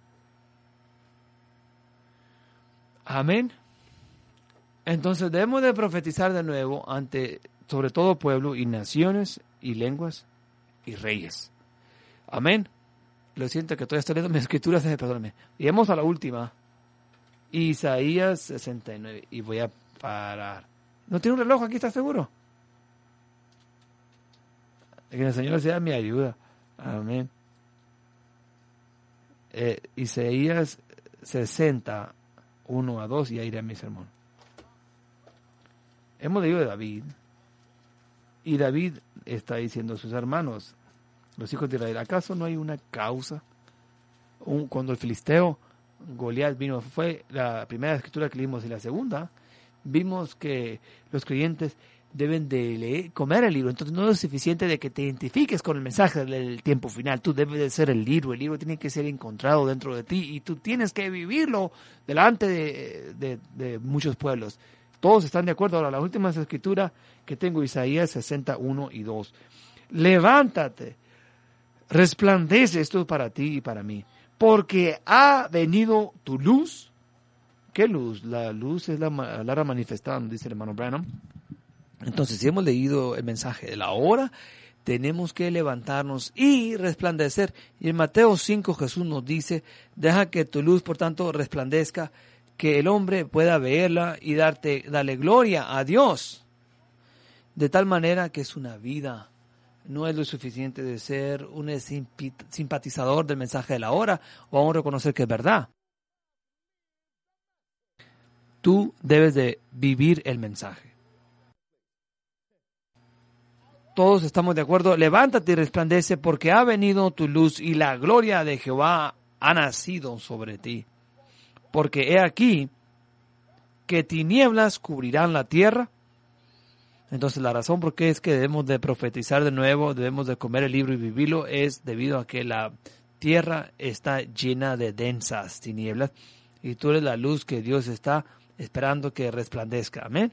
Amén. Entonces debemos de profetizar de nuevo ante sobre todo pueblo y naciones y lenguas y reyes. Amén. Lo siento que todavía estoy leyendo mis escrituras, perdóname. Y vamos a la última. Isaías sesenta y nueve. Y voy a parar. ¿No tiene un reloj aquí, estás seguro? Que el Señor sea mi ayuda. Amén. Eh, Isaías sesenta, uno a dos, y ahí iré a mi sermón. Hemos leído de David. Y David está diciendo a sus hermanos, los hijos de Israel, ¿acaso no hay una causa? Un, cuando el filisteo Goliat vino, fue la primera escritura que leímos, y la segunda, vimos que los creyentes deben de leer, comer el libro. Entonces no es suficiente de que te identifiques con el mensaje del tiempo final. Tú debes de ser el libro. El libro tiene que ser encontrado dentro de ti y tú tienes que vivirlo delante de, de, de muchos pueblos. Todos están de acuerdo. Ahora, la última escritura que tengo, Isaías sesenta, uno y dos. Levántate, resplandece, esto es para ti y para mí, porque ha venido tu luz. ¿Qué luz? La luz es la palabra manifestada, dice el hermano Branham. Entonces, si hemos leído el mensaje de la hora, tenemos que levantarnos y resplandecer. Y en Mateo cinco Jesús nos dice, deja que tu luz, por tanto, resplandezca, que el hombre pueda verla y darte, darle gloria a Dios. De tal manera que es una vida. No es lo suficiente de ser un simpatizador del mensaje de la hora o aún reconocer que es verdad. Tú debes de vivir el mensaje. Todos estamos de acuerdo. Levántate y resplandece, porque ha venido tu luz y la gloria de Jehová ha nacido sobre ti. Porque he aquí que tinieblas cubrirán la tierra. Entonces la razón por qué es que debemos de profetizar de nuevo, debemos de comer el libro y vivirlo, es debido a que la tierra está llena de densas tinieblas y tú eres la luz que Dios está esperando que resplandezca. Amén.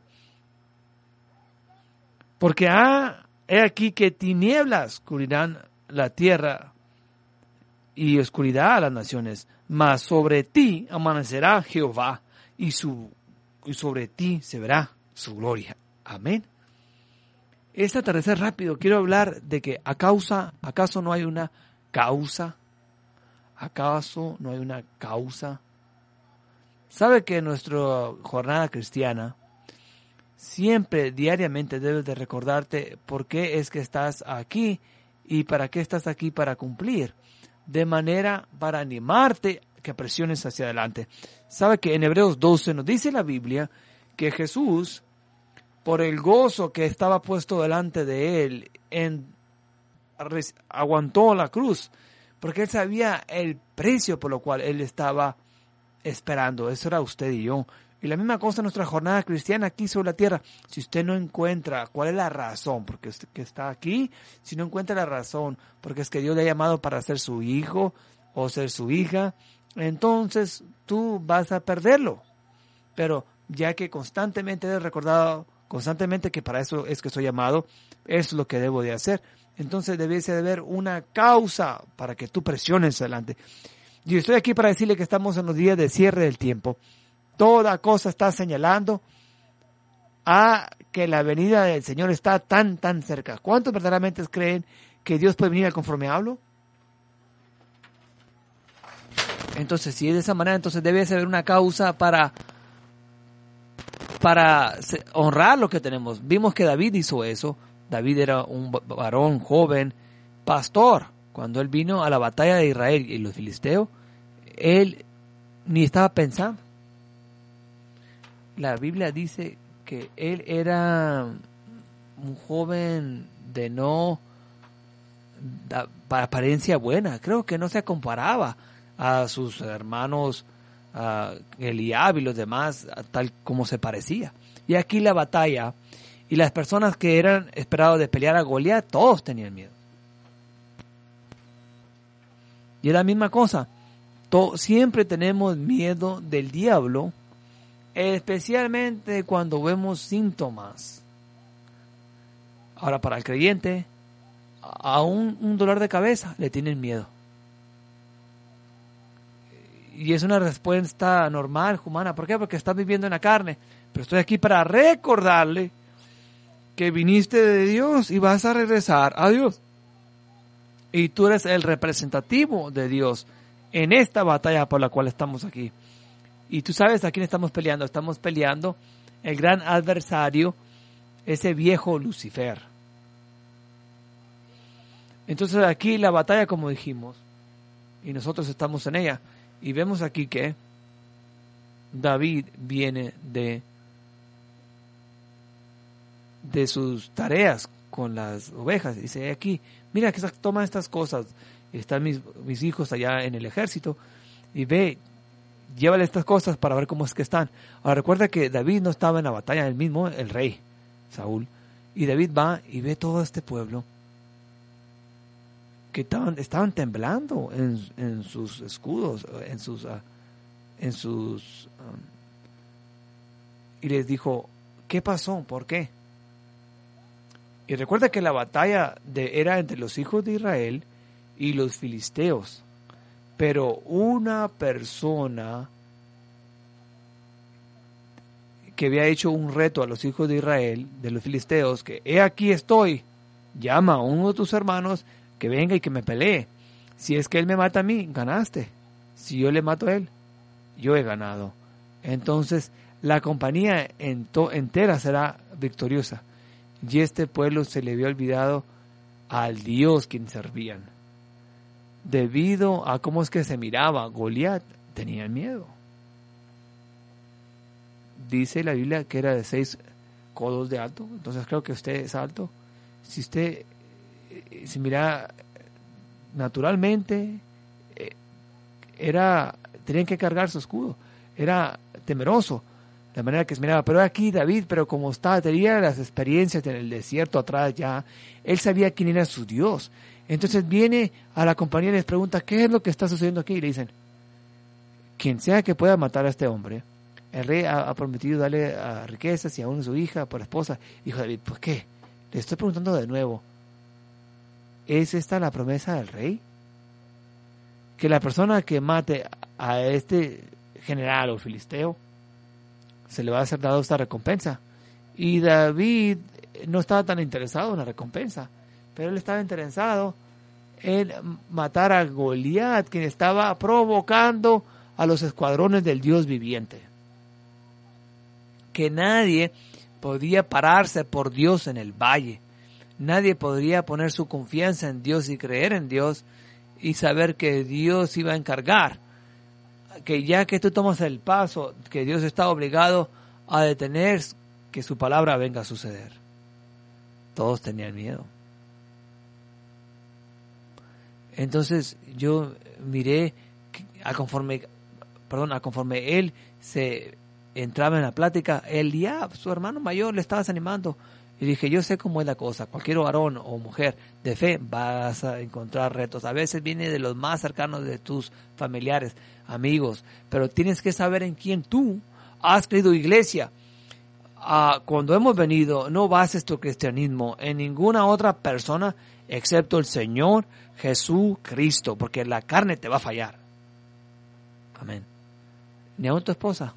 Porque ha, he aquí que tinieblas cubrirán la tierra y oscuridad a las naciones, mas sobre ti amanecerá Jehová y, su, y sobre ti se verá su gloria. Amén. Este atardecer rápido quiero hablar de que a causa, ¿acaso no hay una causa? ¿Acaso no hay una causa? Sabe que en nuestra jornada cristiana siempre, diariamente debes de recordarte por qué es que estás aquí y para qué estás aquí, para cumplir. De manera para animarte que presiones hacia adelante. Sabe que en Hebreos doce nos dice la Biblia que Jesús, por el gozo que estaba puesto delante de él, en, aguantó la cruz, porque él sabía el precio por lo cual él estaba esperando. Eso era usted y yo. Y la misma cosa en nuestra jornada cristiana aquí sobre la tierra. Si usted no encuentra cuál es la razón porque usted que está aquí, si no encuentra la razón porque es que Dios le ha llamado para ser su hijo o ser su hija, entonces tú vas a perderlo. Pero ya que constantemente he recordado, constantemente que para eso es que soy llamado, eso es lo que debo de hacer. Entonces debiese de haber una causa para que tú presiones adelante. Y estoy aquí para decirle que estamos en los días de cierre del tiempo. Toda cosa está señalando a que la venida del Señor está tan, tan cerca. ¿Cuántos verdaderamente creen que Dios puede venir conforme hablo? Entonces, si es de esa manera, entonces debe haber una causa para, para honrar lo que tenemos. Vimos que David hizo eso. David era un varón joven, pastor. Cuando él vino a la batalla de Israel y los filisteos, él ni estaba pensando. La Biblia dice que él era un joven de no para apariencia buena. Creo que no se comparaba a sus hermanos a Eliab y los demás tal como se parecía. Y aquí la batalla y las personas que eran esperados de pelear a Goliat, todos tenían miedo. Y es la misma cosa. To- siempre tenemos miedo del diablo, especialmente cuando vemos síntomas. Ahora, para el creyente, a un, un dolor de cabeza le tienen miedo. Y es una respuesta normal, humana. ¿Por qué? Porque estás viviendo en la carne. Pero estoy aquí para recordarle que viniste de Dios y vas a regresar a Dios. Y tú eres el representativo de Dios en esta batalla por la cual estamos aquí. Y tú sabes a quién estamos peleando. Estamos peleando el gran adversario, ese viejo Lucifer. Entonces aquí la batalla, como dijimos, y nosotros estamos en ella. Y vemos aquí que David viene de, de sus tareas con las ovejas. Dice aquí, mira que toma estas cosas. Están mis, mis hijos allá en el ejército. Y ve, llévale estas cosas para ver cómo es que están. Ahora recuerda que David no estaba en la batalla, él mismo, el rey, Saúl. Y David va y ve todo este pueblo que estaban, estaban temblando en, en sus escudos, en sus, uh, en sus, um, y les dijo, ¿qué pasó? ¿Por qué? Y recuerda que la batalla de, era entre los hijos de Israel y los filisteos, pero una persona que había hecho un reto a los hijos de Israel, de los filisteos, que he aquí estoy, llama a uno de tus hermanos que venga y que me pelee. Si es que él me mata a mí, ganaste. Si yo le mato a él, yo he ganado. Entonces, la compañía entera será victoriosa. Y este pueblo se le había olvidado al Dios quien servían. Debido a cómo es que se miraba Goliat, tenían miedo. Dice la Biblia que era de seis codos de alto. Entonces creo que usted es alto. Si usted si mira naturalmente, eh, era tenían que cargar su escudo, era temeroso de manera que se miraba. Pero aquí David, pero como estaba, tenía las experiencias en el desierto atrás ya, él sabía quién era su Dios. Entonces viene a la compañía y les pregunta, ¿qué es lo que está sucediendo aquí? Y le dicen, quien sea que pueda matar a este hombre, el rey ha, ha prometido darle a riquezas y aún a su hija por esposa. Dijo David, ¿por qué? Le estoy preguntando de nuevo, ¿es esta la promesa del rey? Que la persona que mate a este general o filisteo se le va a ser dado esta recompensa. Y David no estaba tan interesado en la recompensa, pero él estaba interesado en matar a Goliat, quien estaba provocando a los escuadrones del Dios viviente. Que nadie podía pararse por Dios en el valle. Nadie podría poner su confianza en Dios y creer en Dios y saber que Dios iba a encargar que ya que tú tomas el paso, que Dios está obligado a detener que su palabra venga a suceder. Todos tenían miedo. Entonces yo miré a conforme, perdón, a conforme él se entraba en la plática, él ya, su hermano mayor le estaba desanimando. Y dije, yo sé cómo es la cosa. Cualquier varón o mujer de fe vas a encontrar retos. A veces viene de los más cercanos de tus familiares, amigos. Pero tienes que saber en quién tú has creído. Iglesia, uh, cuando hemos venido, no bases tu cristianismo en ninguna otra persona excepto el Señor Jesucristo, porque la carne te va a fallar. Amén. Ni aun tu esposa.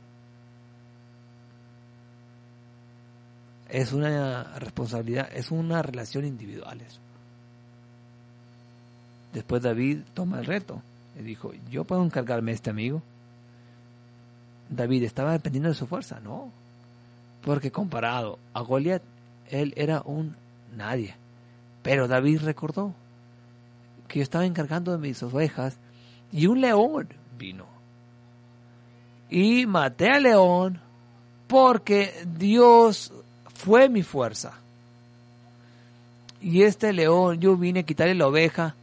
Es una responsabilidad, es una relación individual eso. Después David toma el reto y dijo, ¿yo puedo encargarme de este amigo? David estaba dependiendo de su fuerza, no. Porque comparado a Goliat, él era un nadie. Pero David recordó que yo estaba encargando de mis ovejas y un león vino. Y maté al león porque Dios fue mi fuerza. Y este león, yo vine a quitarle la oveja.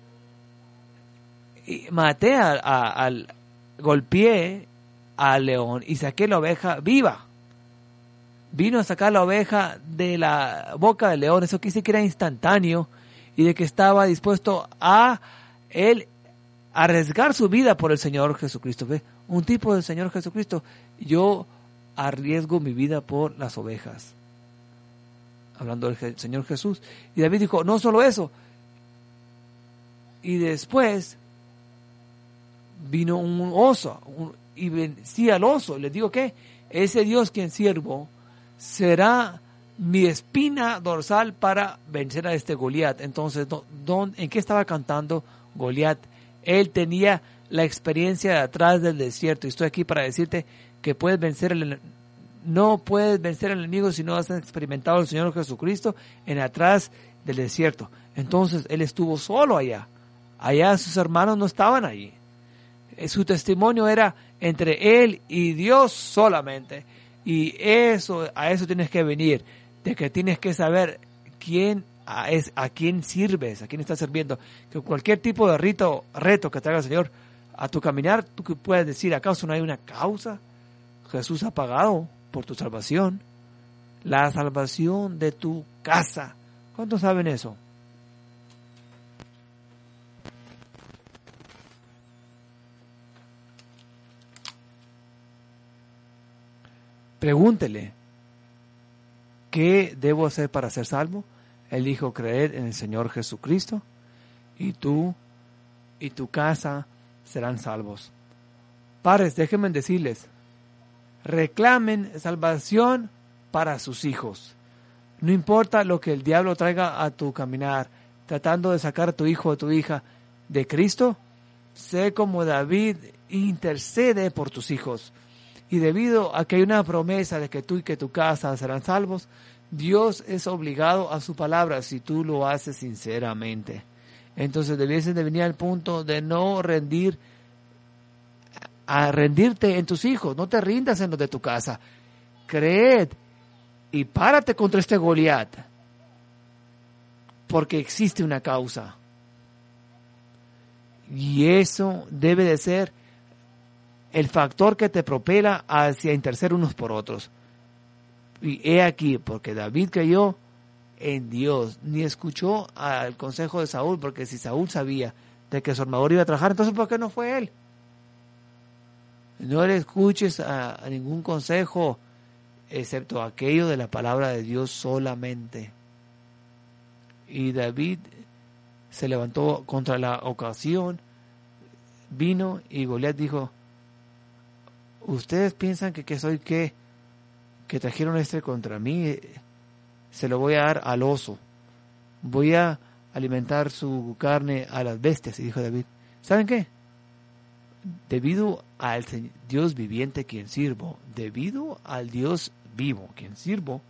Y maté a, a, al, golpeé al león y saqué la oveja viva. Vino a sacar la oveja de la boca del león. Eso quise que era instantáneo y de que estaba dispuesto a él arriesgar su vida por el Señor Jesucristo. ¿Ve? Un tipo del Señor Jesucristo. Yo arriesgo mi vida por las ovejas. Hablando del Señor Jesús. Y David dijo, no solo eso. Y después vino un oso un, y vencía al oso. Les digo que ese Dios quien sirvo será mi espina dorsal para vencer a este Goliat. Entonces, ¿dónde, ¿en qué estaba cantando Goliat? Él tenía la experiencia de atrás del desierto. Y estoy aquí para decirte que puedes vencer el No puedes vencer al enemigo si no has experimentado al Señor Jesucristo en atrás del desierto. Entonces él estuvo solo allá. Allá sus hermanos no estaban allí. Su testimonio era entre él y Dios solamente. Y eso, a eso tienes que venir, de que tienes que saber quién es, a quién sirves, a quién estás sirviendo. Que cualquier tipo de rito, reto que te haga el Señor a tu caminar, tú que puedes decir, ¿acaso no hay una causa? Jesús ha pagado por tu salvación, la salvación de tu casa. ¿Cuántos saben eso? Pregúntele, ¿qué debo hacer para ser salvo? Él dijo, creer en el Señor Jesucristo y tú y tu casa serán salvos. Padres, déjenme decirles, reclamen salvación para sus hijos. No importa lo que el diablo traiga a tu caminar, tratando de sacar a tu hijo o tu hija de Cristo, sé como David, intercede por tus hijos. Y debido a que hay una promesa de que tú y que tu casa serán salvos, Dios es obligado a su palabra si tú lo haces sinceramente. Entonces debieses de venir al punto de no rendir a rendirte en tus hijos, no te rindas en los de tu casa. Creed y párate contra este Goliat, porque existe una causa. Y eso debe de ser el factor que te propela hacia interceder unos por otros. Y he aquí, porque David creyó en Dios, ni escuchó al consejo de Saúl, porque si Saúl sabía de que su armador iba a trabajar, entonces ¿por qué no fue él? No le escuches a, a ningún consejo, excepto aquello de la palabra de Dios solamente. Y David se levantó contra la ocasión, vino y Goliat dijo, ¿ustedes piensan que, que soy qué? Que trajeron este contra mí, se lo voy a dar al oso. Voy a alimentar su carne a las bestias. Y dijo David, ¿saben qué? Debido al Dios viviente quien sirvo, debido al Dios vivo quien sirvo,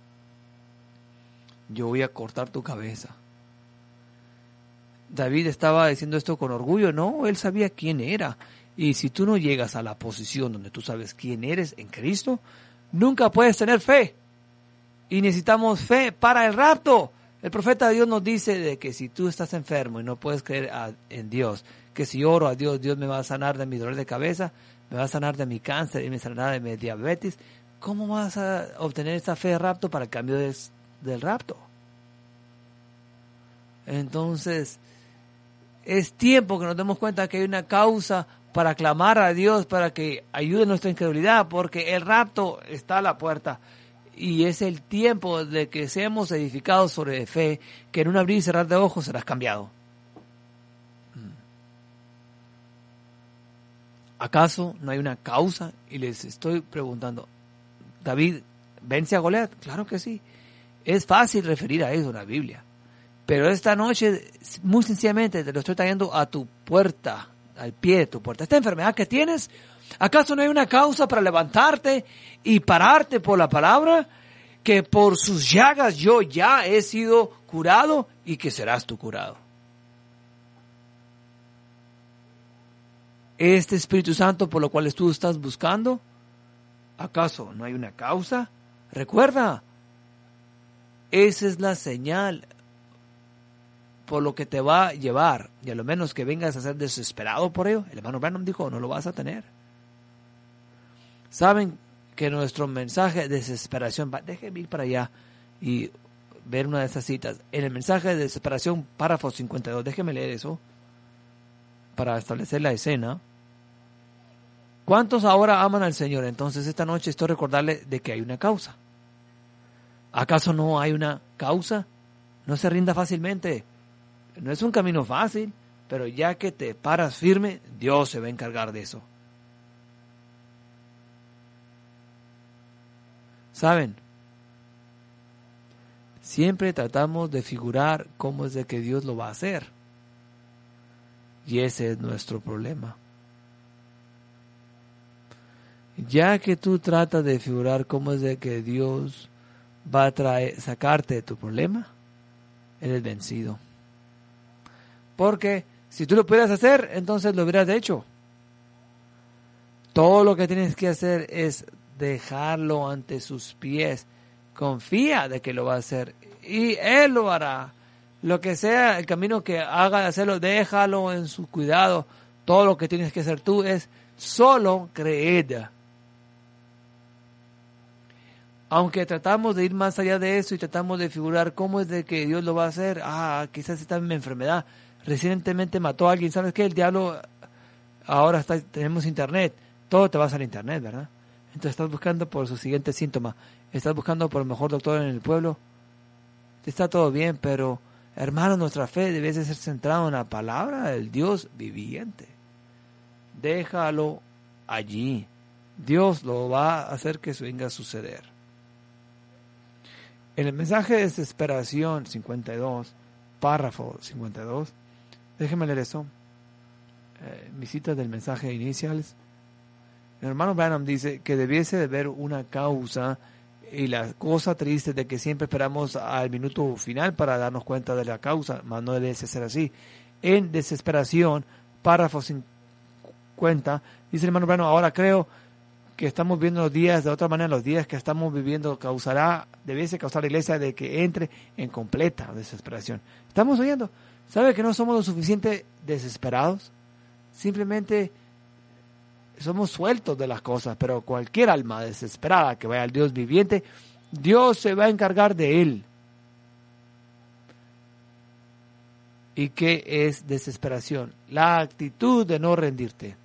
yo voy a cortar tu cabeza. David estaba diciendo esto con orgullo, no, él sabía quién era. Y si tú no llegas a la posición donde tú sabes quién eres en Cristo, nunca puedes tener fe. Y necesitamos fe para el rapto. El profeta de Dios nos dice de que si tú estás enfermo y no puedes creer a, en Dios, que si oro a Dios, Dios me va a sanar de mi dolor de cabeza, me va a sanar de mi cáncer y me sanará de mi diabetes, ¿cómo vas a obtener esa fe de rapto para el cambio de, del rapto? Entonces, es tiempo que nos demos cuenta que hay una causa para clamar a Dios, para que ayude nuestra incredulidad, porque el rapto está a la puerta. Y es el tiempo de que seamos edificados sobre fe, que en un abrir y cerrar de ojos serás cambiado. ¿Acaso no hay una causa? Y les estoy preguntando, David, ¿vence a Goliat? Claro que sí. Es fácil referir a eso en la Biblia. Pero esta noche, muy sencillamente, te lo estoy trayendo a tu puerta, al pie de tu puerta. Esta enfermedad que tienes, ¿acaso no hay una causa para levantarte y pararte por la palabra? Que por sus llagas yo ya he sido curado y que serás tú curado. Este Espíritu Santo por lo cual tú estás buscando, ¿acaso no hay una causa? Recuerda, esa es la señal por lo que te va a llevar, y a lo menos que vengas a ser desesperado por ello. El hermano Branham dijo, no lo vas a tener. Saben que nuestro mensaje de desesperación, déjenme ir para allá y ver una de esas citas. En el mensaje de desesperación, párrafo cincuenta y dos, déjenme leer eso para establecer la escena. ¿Cuántos ahora aman al Señor? Entonces esta noche estoy recordarle de que hay una causa. ¿Acaso no hay una causa? No se rinda fácilmente. No es un camino fácil, pero ya que te paras firme, Dios se va a encargar de eso. ¿Saben? Siempre tratamos de figurar cómo es de que Dios lo va a hacer. Y ese es nuestro problema. Ya que tú tratas de figurar cómo es de que Dios va a traer, sacarte de tu problema, eres vencido. Porque si tú lo pudieras hacer, entonces lo hubieras hecho. Todo lo que tienes que hacer es dejarlo ante sus pies. Confía de que lo va a hacer y Él lo hará. Lo que sea el camino que haga de hacerlo, déjalo en su cuidado. Todo lo que tienes que hacer tú es solo creer. Aunque tratamos de ir más allá de eso y tratamos de figurar cómo es de que Dios lo va a hacer. Ah, quizás está en mi enfermedad. Recientemente mató a alguien. ¿Sabes qué? El diablo, ahora está, tenemos internet. Todo te va a salir internet, ¿verdad? Entonces estás buscando por su siguiente síntoma. Estás buscando por el mejor doctor en el pueblo. Está todo bien, pero hermano, nuestra fe debe ser centrada en la palabra del Dios viviente. Déjalo allí. Dios lo va a hacer que eso venga a suceder. En el mensaje de desesperación cincuenta y dos, párrafo cincuenta y dos, déjenme leer eso. Eh, mis citas del mensaje iniciales. El hermano Branham dice que debiese de haber una causa, y la cosa triste de que siempre esperamos al minuto final para darnos cuenta de la causa, mas no debe ser así. En desesperación, párrafo cincuenta, dice el hermano Branham, ahora creo que estamos viendo los días de otra manera, los días que estamos viviendo causará, debiese causar a la iglesia de que entre en completa desesperación. ¿Estamos oyendo? ¿Sabe que no somos lo suficiente desesperados? Simplemente somos sueltos de las cosas, pero cualquier alma desesperada que vaya al Dios viviente, Dios se va a encargar de él. ¿Y qué es desesperación? La actitud de no rendirte.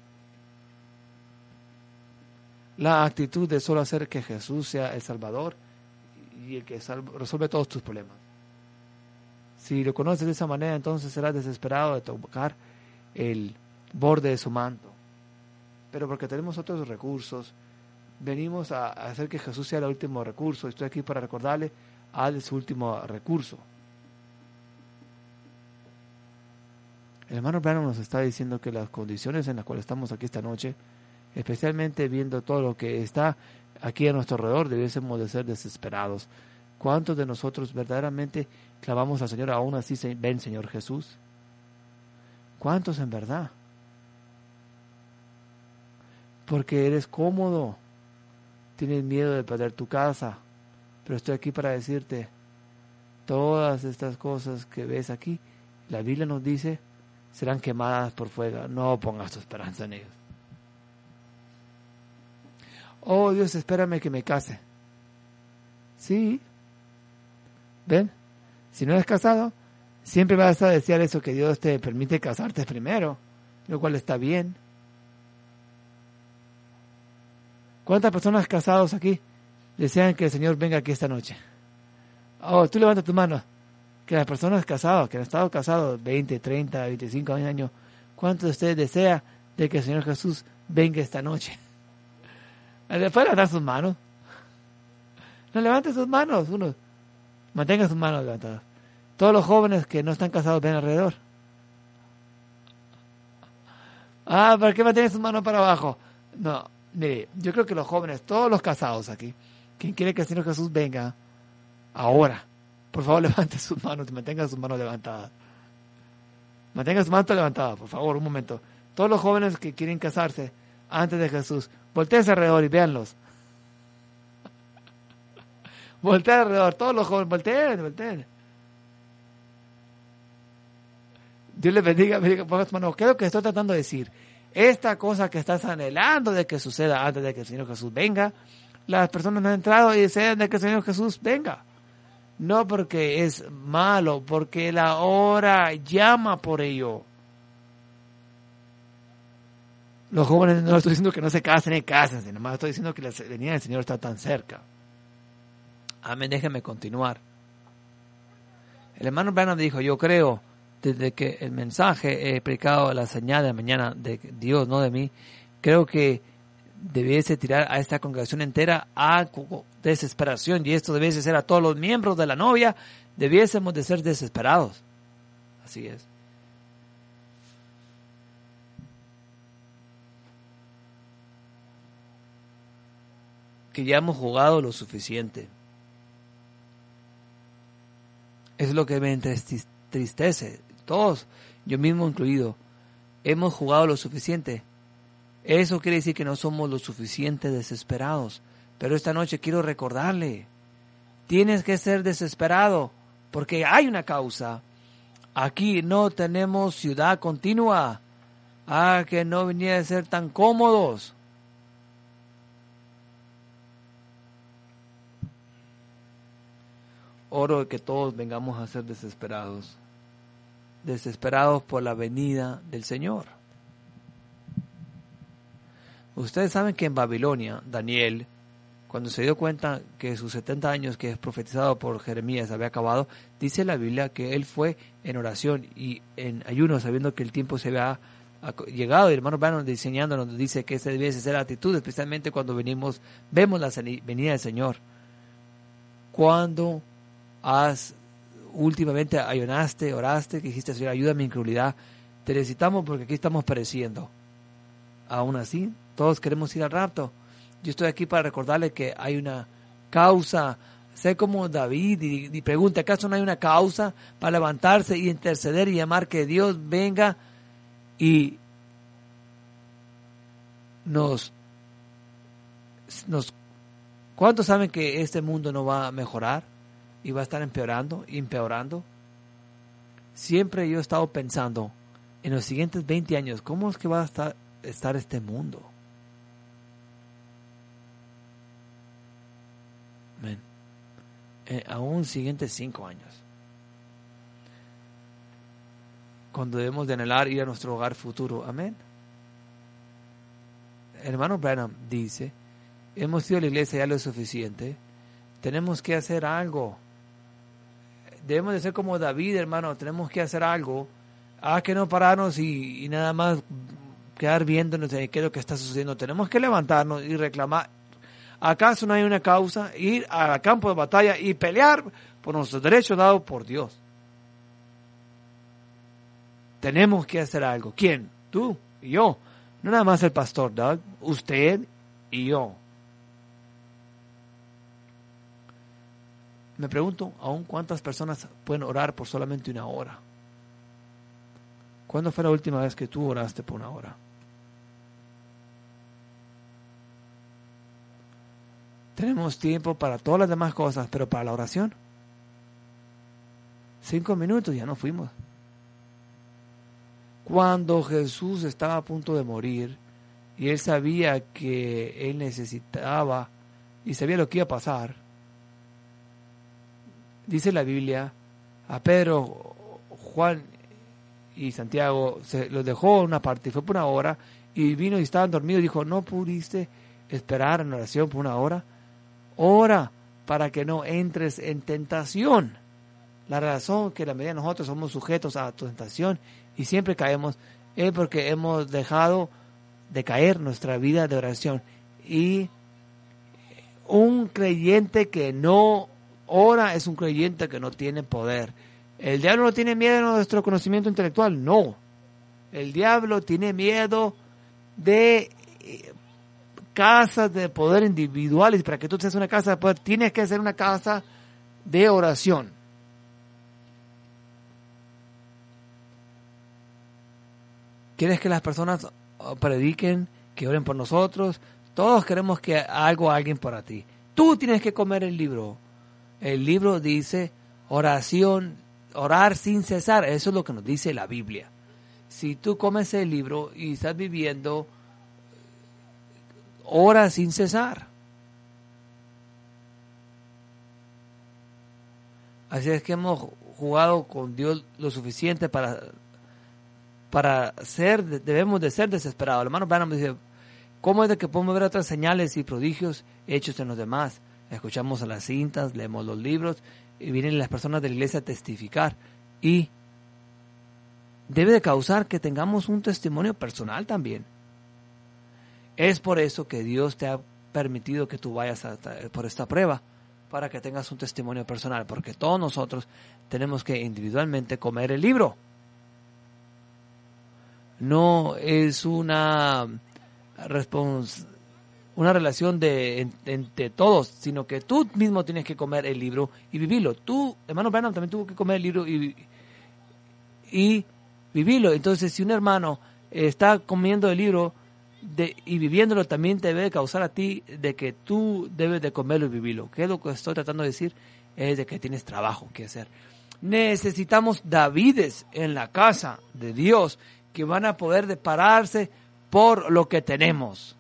La actitud de solo hacer que Jesús sea el Salvador y el que resuelve todos tus problemas. Si lo conoces de esa manera, entonces serás desesperado de tocar el borde de su manto. Pero porque tenemos otros recursos, venimos a hacer que Jesús sea el último recurso. Estoy aquí para recordarle, haz su último recurso. El hermano Branham nos está diciendo que las condiciones en las cuales estamos aquí esta noche, especialmente viendo todo lo que está aquí a nuestro alrededor, debiésemos de ser desesperados. ¿Cuántos de nosotros verdaderamente clamamos al Señor aún así, ven Señor Jesús? ¿Cuántos en verdad? porque eres cómodo, tienes miedo de perder tu casa, pero estoy aquí para decirte, todas estas cosas que ves aquí, la Biblia nos dice, serán quemadas por fuego. No pongas tu esperanza en ellos. Oh Dios, espérame que me case. Sí. ¿Ven? Si no eres casado, siempre vas a desear eso, que Dios te permite casarte primero, lo cual está bien. ¿Cuántas personas casados aquí desean que el Señor venga aquí esta noche? Oh, tú levanta tu mano. Que las personas casadas, que han estado casados veinte, treinta, veinticinco años, ¿cuántos de ustedes desean de que el Señor Jesús venga esta noche? ¿Le puede levantar sus manos? No levante sus manos, uno. Mantenga sus manos levantadas. Todos los jóvenes que no están casados ven alrededor. Ah, ¿por qué mantienen sus manos para abajo? No, mire, yo creo que los jóvenes, todos los casados aquí, quien quiere que el Señor Jesús venga ahora, por favor levante sus manos y mantenga sus manos levantadas. Mantenga sus manos levantadas, por favor, un momento. Todos los jóvenes que quieren casarse antes de Jesús, volteen alrededor y véanlos. Volteen alrededor, todos los jóvenes, volteen, volteen. Dios les bendiga, bendiga, pongan sus manos. ¿Qué es lo que estoy tratando de decir? Esta cosa que estás anhelando de que suceda antes de que el Señor Jesús venga, las personas han entrado y desean de que el Señor Jesús venga. No porque es malo, porque la hora llama por ello. Los jóvenes no estoy diciendo que no se casen ni casen, nomás estoy diciendo que la venida del Señor está tan cerca. Amén, déjenme continuar. El hermano Branham dijo, yo creo, desde que el mensaje he predicado la señal de mañana de Dios, no de mí, creo que debiese tirar a esta congregación entera a desesperación, y esto debiese ser a todos los miembros de la novia, debiésemos de ser desesperados. Así es. Que ya hemos jugado lo suficiente. Es lo que me entristece. Todos, yo mismo incluido, hemos jugado lo suficiente. Eso quiere decir que no somos lo suficiente desesperados. Pero esta noche quiero recordarle, tienes que ser desesperado, porque hay una causa. Aquí no tenemos ciudad continua. Ah, que no venía a ser tan cómodos. Oro que todos vengamos a ser desesperados. Desesperados por la venida del Señor. Ustedes saben que en Babilonia, Daniel, cuando se dio cuenta que sus setenta años que es profetizado por Jeremías había acabado, dice la Biblia que él fue en oración y en ayuno, sabiendo que el tiempo se había llegado. Y el hermano Branham diseñándonos nos dice que esa debiese ser la actitud, especialmente cuando venimos, vemos la venida del Señor. Cuando has últimamente ayunaste, oraste, que dijiste, Señor, ayuda a mi incredulidad, te necesitamos porque aquí estamos pereciendo. Aún así, todos queremos ir al rapto. Yo estoy aquí para recordarle que hay una causa. Sé como David y, y pregunta, ¿acaso no hay una causa para levantarse y interceder y llamar que Dios venga y nos, nos... ¿Cuántos saben que este mundo no va a mejorar y va a estar empeorando, empeorando? Siempre yo he estado pensando en los siguientes veinte años, ¿cómo es que va a estar, estar este mundo? Amén. Eh, aún siguientes cinco años, cuando debemos de anhelar ir a nuestro hogar futuro. Amén. El hermano Branham dice, hemos ido a la iglesia ya lo suficiente, tenemos que hacer algo. Debemos de ser como David, hermano, tenemos que hacer algo. Ah, que no pararnos y, y nada más quedar viéndonos de qué es lo que está sucediendo. Tenemos que levantarnos y reclamar. ¿Acaso no hay una causa? Ir al campo de batalla y pelear por nuestros derechos dados por Dios. Tenemos que hacer algo. ¿Quién? Tú y yo. No nada más el pastor Doug, usted y yo. Me pregunto, ¿aún cuántas personas pueden orar por solamente una hora? ¿Cuándo fue la última vez que tú oraste por una hora? Tenemos tiempo para todas las demás cosas, pero para la oración, cinco minutos ya no fuimos. Cuando Jesús estaba a punto de morir y él sabía que él necesitaba y sabía lo que iba a pasar, dice la Biblia, a Pedro, Juan y Santiago se los dejó en una parte y fue por una hora y vino y estaban dormidos y dijo, ¿no pudiste esperar en oración por una hora? Ora para que no entres en tentación. La razón que la mayoría de nosotros somos sujetos a tentación y siempre caemos es porque hemos dejado de caer nuestra vida de oración. Y un creyente que no ora es un creyente que no tiene poder. El diablo no tiene miedo de nuestro conocimiento intelectual, no. El diablo tiene miedo de casas de poder individuales. Para que tú seas una casa de poder, tienes que ser una casa de oración. ¿Quieres que las personas prediquen, que oren por nosotros? Todos queremos que algo alguien para ti. Tú tienes que comer el libro. El libro dice oración, orar sin cesar. Eso es lo que nos dice la Biblia. Si tú comes el libro y estás viviendo, ora sin cesar. Así es que hemos jugado con Dios lo suficiente para... para ser, debemos de ser desesperados. El hermano Branham dice, ¿cómo es de que podemos ver otras señales y prodigios hechos en los demás? Escuchamos a las cintas, leemos los libros y vienen las personas de la iglesia a testificar. Y debe de causar que tengamos un testimonio personal también. Es por eso que Dios te ha permitido que tú vayas a, por esta prueba, para que tengas un testimonio personal, porque todos nosotros tenemos que individualmente comer el libro. No es una respons- una relación de entre todos, sino que tú mismo tienes que comer el libro y vivirlo. Tú, hermano Branham, también tuvo que comer el libro y, y vivirlo. Entonces, si un hermano está comiendo el libro de, y viviéndolo, también te debe causar a ti de que tú debes de comerlo y vivirlo. ¿Qué es lo que estoy tratando de decir? Es de que tienes trabajo que hacer. Necesitamos Davides en la casa de Dios que van a poder depararse por lo que tenemos.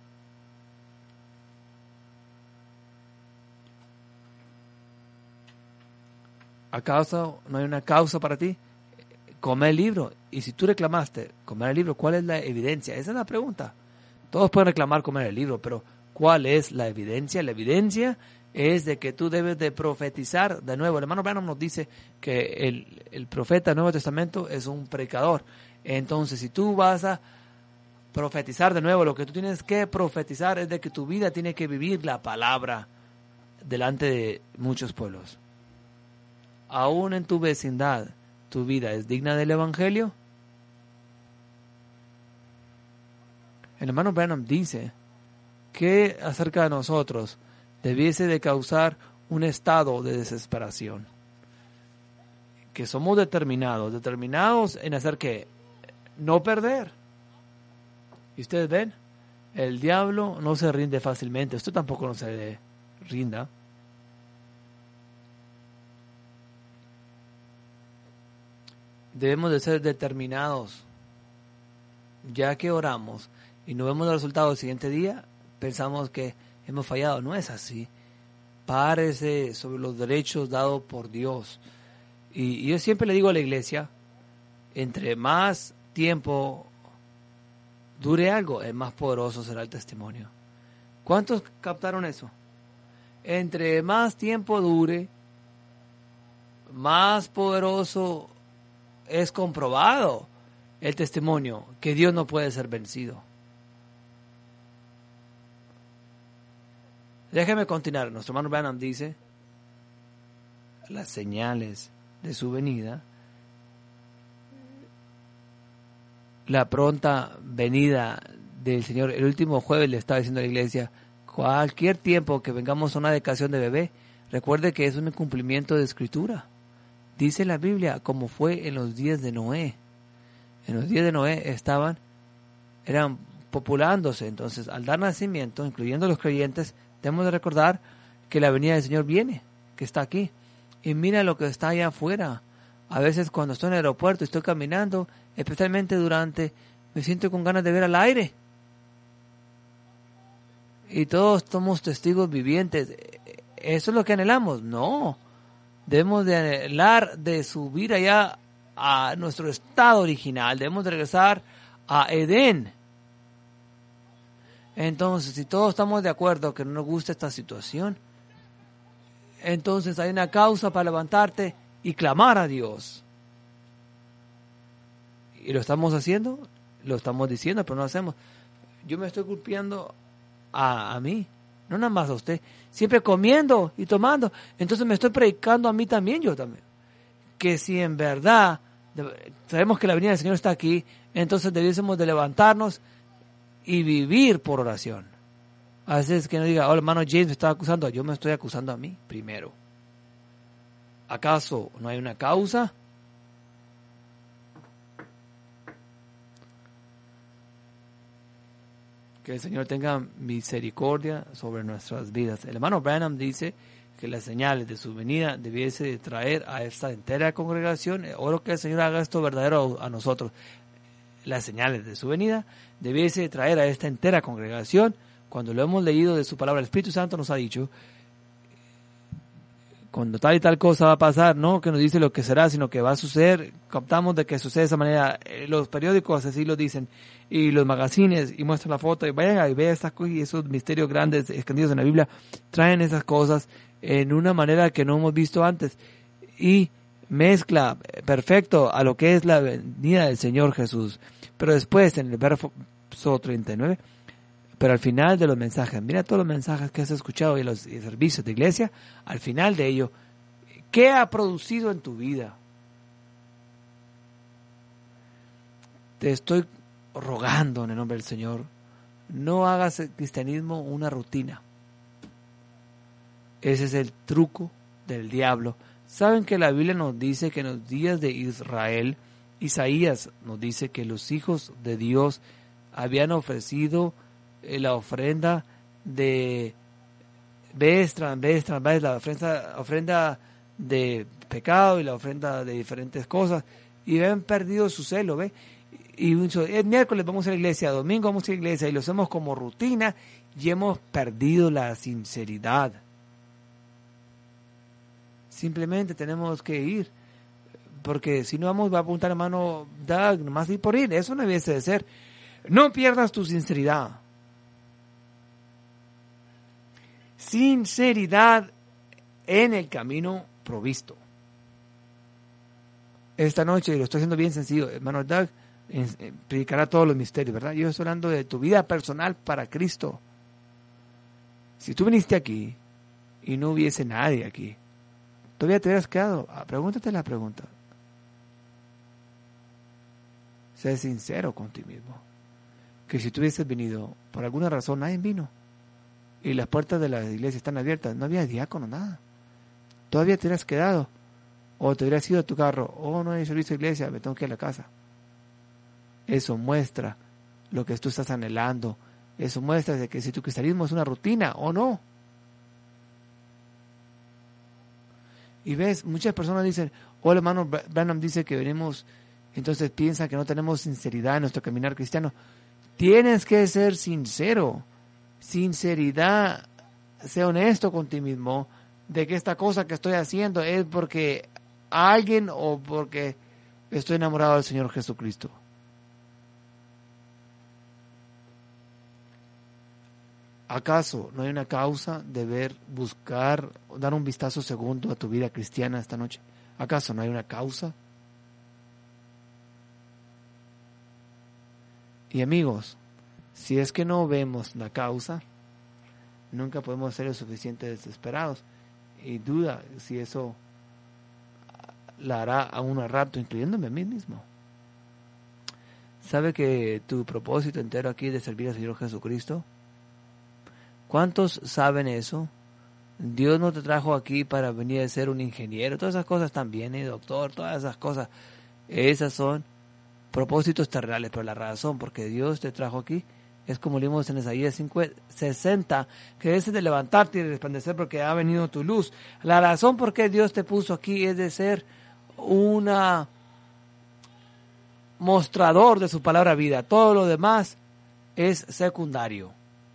¿Acaso no hay una causa para ti? Comer el libro. Y si tú reclamaste comer el libro, ¿cuál es la evidencia? Esa es la pregunta. Todos pueden reclamar comer el libro, pero ¿cuál es la evidencia? La evidencia es de que tú debes de profetizar de nuevo. El hermano Branham nos dice que el, el profeta del Nuevo Testamento es un predicador. Entonces, si tú vas a profetizar de nuevo, lo que tú tienes que profetizar es de que tu vida tiene que vivir la palabra delante de muchos pueblos. Aún en tu vecindad, ¿tu vida es digna del Evangelio? El hermano Branham dice que acerca de nosotros debiese de causar un estado de desesperación. Que somos determinados, determinados en hacer que no perder. Y ustedes ven, el diablo no se rinde fácilmente. Usted tampoco no se rinda. Debemos de ser determinados. Ya que oramos y no vemos el resultado el siguiente día, pensamos que hemos fallado. No es así. Párese sobre los derechos dados por Dios. Y, y yo siempre le digo a la iglesia, entre más tiempo dure algo, es más poderoso será el testimonio. ¿Cuántos captaron eso? Entre más tiempo dure, más poderoso es comprobado el testimonio, que Dios no puede ser vencido. Déjeme continuar. Nuestro hermano Branham dice, las señales de su venida, la pronta venida del Señor. El último jueves le estaba diciendo a la iglesia, cualquier tiempo que vengamos a una dedicación de bebé, recuerde que es un cumplimiento de Escritura. Dice la Biblia, como fue en los días de Noé. En los días de Noé estaban, eran populándose. Entonces, al dar nacimiento, incluyendo los creyentes, Debemos de recordar que la venida del Señor viene, que está aquí. Y mira lo que está allá afuera. A veces cuando estoy en el aeropuerto y estoy caminando, especialmente durante, me siento con ganas de ver al aire. Y todos somos testigos vivientes. ¿Eso es lo que anhelamos? No. Debemos de anhelar de subir allá a nuestro estado original. Debemos de regresar a Edén. Entonces, si todos estamos de acuerdo que no nos gusta esta situación, entonces hay una causa para levantarte y clamar a Dios. ¿Y lo estamos haciendo? Lo estamos diciendo, pero no lo hacemos. Yo me estoy culpando a, a mí, no nada más a usted. Siempre comiendo y tomando. Entonces me estoy predicando a mí también, yo también. Que si en verdad sabemos que la venida del Señor está aquí, entonces debiésemos de levantarnos y vivir por oración. Así es que no diga, oh, hermano James me está acusando. Yo me estoy acusando a mí primero. ¿Acaso no hay una causa? Que el Señor tenga misericordia sobre nuestras vidas. El hermano Branham dice que las señales de su venida debiese de traer a esta entera congregación. Oro que el Señor haga esto verdadero a nosotros. Las señales de su venida debiese de traer a esta entera congregación. Cuando lo hemos leído de su palabra, el Espíritu Santo nos ha dicho, cuando tal y tal cosa va a pasar, no que nos dice lo que será, sino que va a suceder. Captamos de que sucede de esa manera. Los periódicos así lo dicen, y los magazines, y muestran la foto, y vayan y vean estas cosas, y esos misterios grandes escondidos en la Biblia, traen esas cosas en una manera que no hemos visto antes, y mezcla perfecto a lo que es la venida del Señor Jesús. Pero después, en el verso treinta y nueve, pero al final de los mensajes, mira todos los mensajes que has escuchado y los, y los servicios de iglesia, al final de ello, ¿qué ha producido en tu vida? Te estoy rogando en el nombre del Señor, no hagas el cristianismo una rutina. Ese es el truco del diablo. Saben que la Biblia nos dice que en los días de Israel, Isaías nos dice que los hijos de Dios habían ofrecido la ofrenda de vez tras vez tras vez, la ofrenda, ofrenda de pecado y la ofrenda de diferentes cosas, y habían perdido su celo, ¿ve? Y el miércoles vamos a la iglesia, domingo vamos a la iglesia, y lo hacemos como rutina, y hemos perdido la sinceridad. Simplemente tenemos que ir, porque si no vamos, va a apuntar hermano Doug, nomás ir por ir. Eso no debiese de ser. No pierdas tu sinceridad. Sinceridad en el camino provisto. Esta noche, lo estoy haciendo bien sencillo, hermano Doug eh, predicará todos los misterios, ¿verdad? Yo estoy hablando de tu vida personal para Cristo. Si tú viniste aquí y no hubiese nadie aquí, todavía te hubieras quedado. Ah, pregúntate la pregunta. Sé sincero con ti mismo. Que si tú hubieses venido, por alguna razón nadie vino, y las puertas de la iglesia están abiertas, no había diácono, nada, todavía te hubieras quedado, o te hubieras ido a tu carro, oh, no hay servicio de iglesia, me tengo que ir a la casa. Eso muestra lo que tú estás anhelando. Eso muestra de que si tu cristianismo es una rutina o no. Y ves, muchas personas dicen, oh, el hermano Branham dice que venimos, entonces piensan que no tenemos sinceridad en nuestro caminar cristiano. Tienes que ser sincero. Sinceridad, sé honesto con ti mismo, de que esta cosa que estoy haciendo es porque alguien o porque estoy enamorado del Señor Jesucristo. ¿Acaso no hay una causa de ver, buscar, dar un vistazo segundo a tu vida cristiana esta noche? ¿Acaso no hay una causa? Y amigos, si es que no vemos la causa, nunca podemos ser lo suficiente desesperados. Y duda si eso la hará a un rato, incluyéndome a mí mismo. ¿Sabe que tu propósito entero aquí es de servir al Señor Jesucristo? ¿Cuántos saben eso? Dios no te trajo aquí para venir a ser un ingeniero. Todas esas cosas también, ¿eh? Doctor, todas esas cosas. Esas son propósitos terrenales, pero la razón por que Dios te trajo aquí Es como leímos en Isaías sesenta, que es de levantarte y resplandecer porque ha venido tu luz. La razón por qué Dios te puso aquí es de ser una mostrador de su palabra vida. Todo lo demás es secundario.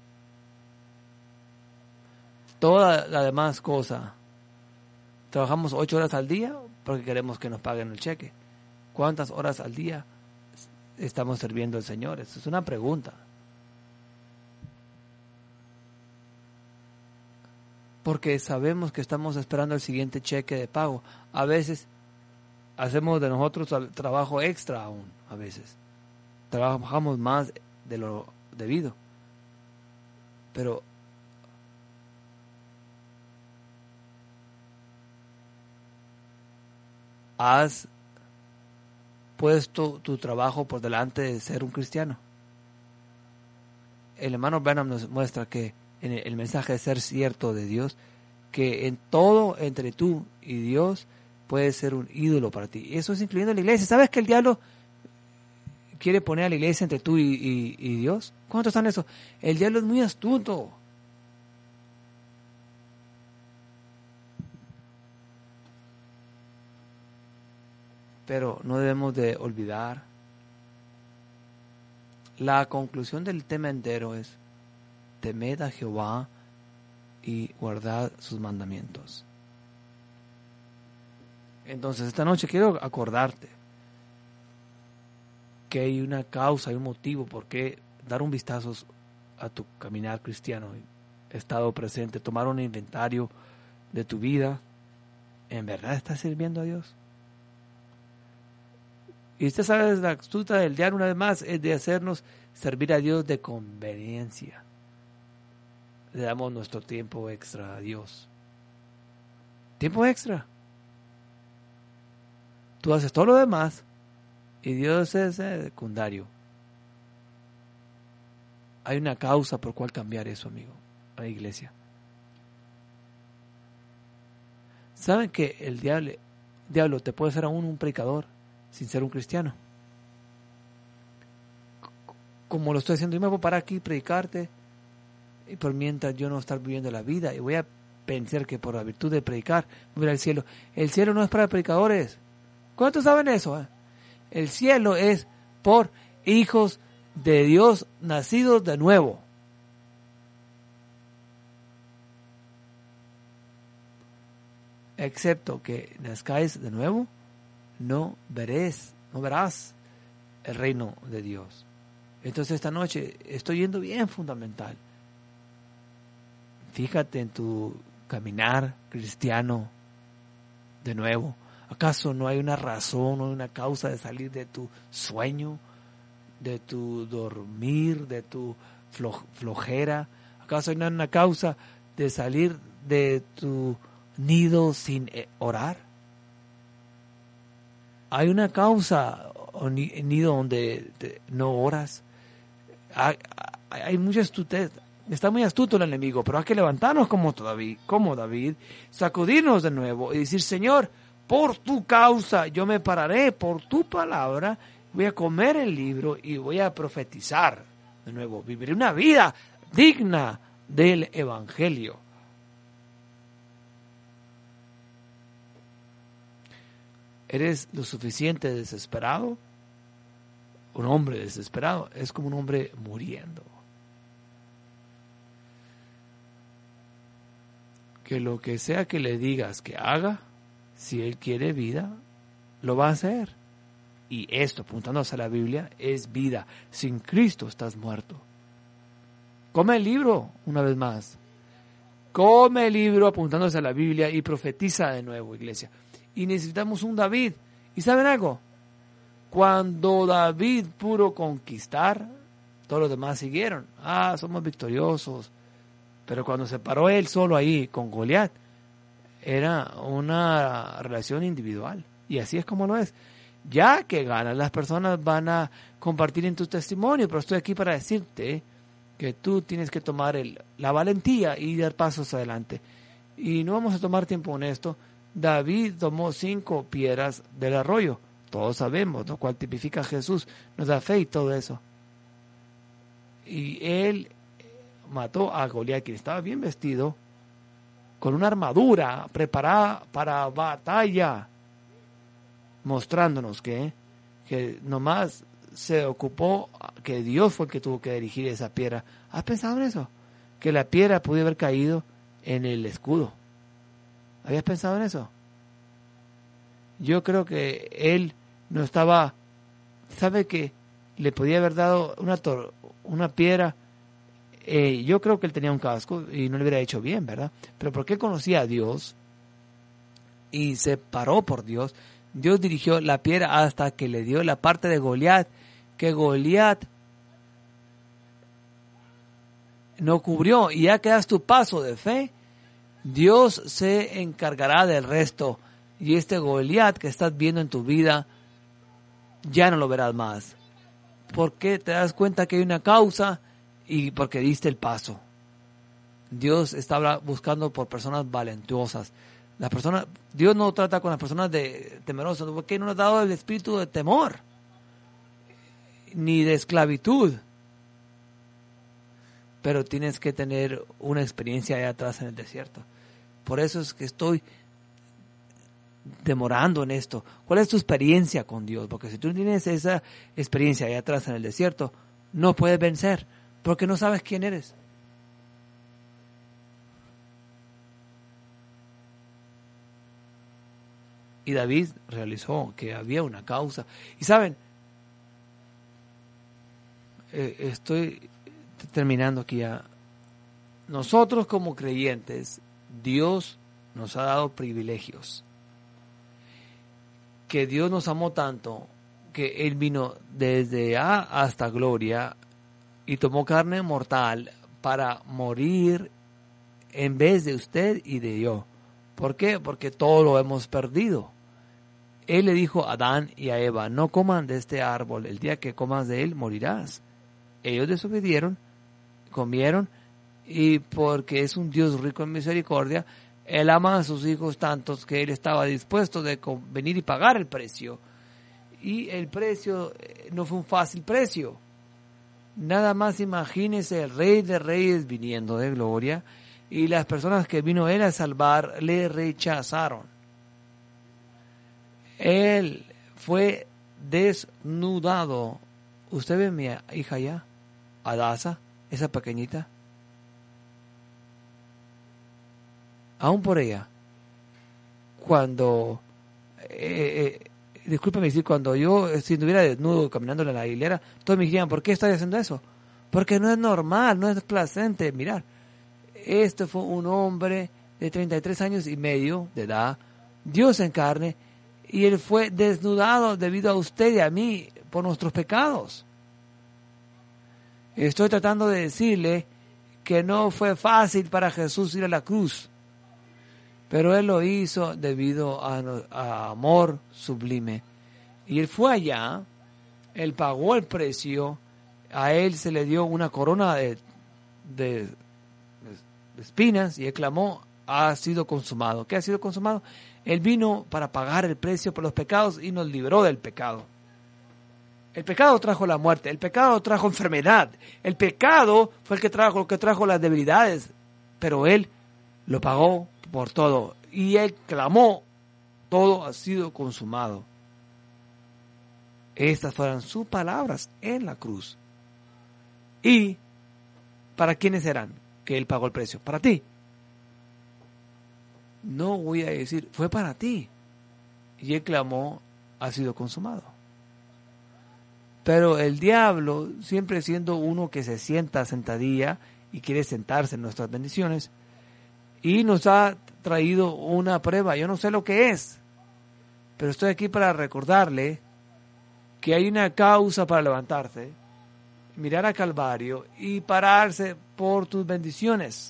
Toda la demás cosa. Trabajamos ocho horas al día porque queremos que nos paguen el cheque. ¿Cuántas horas al día estamos sirviendo al Señor? Esa es una pregunta. Porque sabemos que estamos esperando el siguiente cheque de pago. A veces hacemos de nosotros trabajo extra aún, a veces. Trabajamos más de lo debido. Pero ¿has puesto tu trabajo por delante de ser un cristiano? El hermano Branham nos muestra que en el mensaje de ser cierto de Dios, que en todo entre tú y Dios puede ser un ídolo para ti. Eso es incluyendo la iglesia. ¿Sabes que el diablo quiere poner a la iglesia entre tú y, y, y Dios? ¿Cuántos están en eso? El diablo es muy astuto. Pero no debemos de olvidar, la conclusión del tema entero es: temed a Jehová y guardad sus mandamientos. Entonces esta noche quiero acordarte que hay una causa, hay un motivo por qué dar un vistazo a tu caminar cristiano, estado presente, tomar un inventario de tu vida. ¿En verdad estás sirviendo a Dios? Y usted sabe, la astuta del diablo una vez más es de hacernos servir a Dios de conveniencia. Le damos nuestro tiempo extra a Dios. Tiempo extra. Tú haces todo lo demás y Dios es secundario. Hay una causa por cual cambiar eso, amigo, a la iglesia. ¿Saben que el diablo, diablo te puede hacer aún un predicador sin ser un cristiano? Como lo estoy haciendo, yo me voy a parar aquí y predicarte, y por mientras yo no estar viviendo la vida, y voy a pensar que por la virtud de predicar voy a ir al cielo. El cielo no es para predicadores. ¿Cuántos saben eso? Eh? El cielo es por hijos de Dios nacidos de nuevo. Excepto que nazcáis de nuevo, no veréis, no verás el reino de Dios. Entonces esta noche estoy yendo bien fundamental. Fíjate en tu caminar cristiano de nuevo. ¿Acaso no hay una razón o una causa de salir de tu sueño, de tu dormir, de tu flo- flojera? ¿Acaso no hay una causa de salir de tu nido sin orar? Hay una causa o nido donde te, no oras. Hay, hay mucha astutez. Está muy astuto el enemigo, pero hay que levantarnos como David, como David, sacudirnos de nuevo y decir: Señor, por tu causa yo me pararé, por tu palabra voy a comer el libro y voy a profetizar de nuevo. Viviré una vida digna del evangelio. ¿Eres lo suficiente desesperado? Un hombre desesperado es como un hombre muriendo. Que lo que sea que le digas que haga, si él quiere vida, lo va a hacer. Y esto, apuntando hacia la Biblia, es vida. Sin Cristo estás muerto. Come el libro, una vez más. Come el libro apuntándose a la Biblia y profetiza de nuevo, iglesia. Y necesitamos un David. ¿Y saben algo? Cuando David pudo conquistar, todos los demás siguieron. Ah, somos victoriosos. Pero cuando se paró él solo ahí con Goliat, era una relación individual. Y así es como lo es. Ya que ganas, las personas van a compartir en tu testimonio, pero estoy aquí para decirte que tú tienes que tomar el, la valentía y dar pasos adelante. Y no vamos a tomar tiempo en esto. David tomó cinco piedras del arroyo. Todos sabemos, lo cual tipifica a Jesús, nos da fe y todo eso. y él mató a Goliat, quien estaba bien vestido, con una armadura preparada para batalla, mostrándonos que, que nomás se ocupó, que Dios fue el que tuvo que dirigir esa piedra. ¿Has pensado en eso? Que la piedra pudo haber caído en el escudo. ¿Habías pensado en eso? Yo creo que él no estaba, sabe que le podía haber dado una, tor- una piedra. Eh, yo creo que él tenía un casco y no le hubiera hecho bien, ¿verdad? Pero porque conocía a Dios y se paró por Dios, Dios dirigió la piedra hasta que le dio la parte de Goliat, que Goliat no cubrió. Y ya que das tu paso de fe, Dios se encargará del resto. Y este Goliat que estás viendo en tu vida, ya no lo verás más. Porque te das cuenta que hay una causa y porque diste el paso. Dios está buscando por personas valentuosas. Las personas, Dios no trata con las personas de temerosas, porque no nos ha dado el espíritu de temor ni de esclavitud. Pero tienes que tener una experiencia allá atrás en el desierto. Por eso es que estoy demorando en esto. ¿Cuál es tu experiencia con Dios? Porque si tú tienes esa experiencia allá atrás en el desierto, no puedes vencer, porque no sabes quién eres. Y David realizó que había una causa. Y saben, eh, estoy terminando aquí ya. Nosotros como creyentes, Dios nos ha dado privilegios. Que Dios nos amó tanto que Él vino desde A hasta Gloria y tomó carne mortal para morir en vez de usted y de yo. ¿Por qué? Porque todo lo hemos perdido. Él le dijo a Adán y a Eva, no coman de este árbol, el día que comas de él morirás. Ellos desobedieron, comieron, y porque es un Dios rico en misericordia, Él ama a sus hijos tantos que Él estaba dispuesto de venir y pagar el precio. Y el precio no fue un fácil precio. Nada más imagínese el Rey de Reyes viniendo de gloria, y las personas que vino Él a salvar le rechazaron. Él fue desnudado. ¿Usted ve a mi hija ya? Adasa, esa pequeñita. Aún por ella. Cuando, eh, eh, discúlpeme decir, cuando yo si estuviera desnudo caminando en la hilera, todos me dirían, ¿por qué estoy haciendo eso? Porque no es normal, no es placente. Mirar, este fue un hombre de treinta y tres años y medio de edad, Dios en carne, y Él fue desnudado debido a usted y a mí por nuestros pecados. Estoy tratando de decirle que no fue fácil para Jesús ir a la cruz, pero Él lo hizo debido a, a amor sublime. Y Él fue allá, Él pagó el precio, a Él se le dio una corona de, de, de espinas y Él clamó, ha sido consumado. ¿Qué ha sido consumado? Él vino para pagar el precio por los pecados y nos libró del pecado. El pecado trajo la muerte, el pecado trajo enfermedad, el pecado fue el que trajo, lo que trajo las debilidades, pero Él lo pagó por todo y Él clamó, todo ha sido consumado. Estas fueron sus palabras en la cruz. ¿Y para quiénes eran que Él pagó el precio? Para ti. No voy a decir, fue para ti. Y Él clamó, ha sido consumado. Pero el diablo, siempre siendo uno que se sienta sentadilla y quiere sentarse en nuestras bendiciones, y nos ha traído una prueba. Yo no sé lo que es, pero estoy aquí para recordarle que hay una causa para levantarse, mirar a Calvario y pararse por tus bendiciones.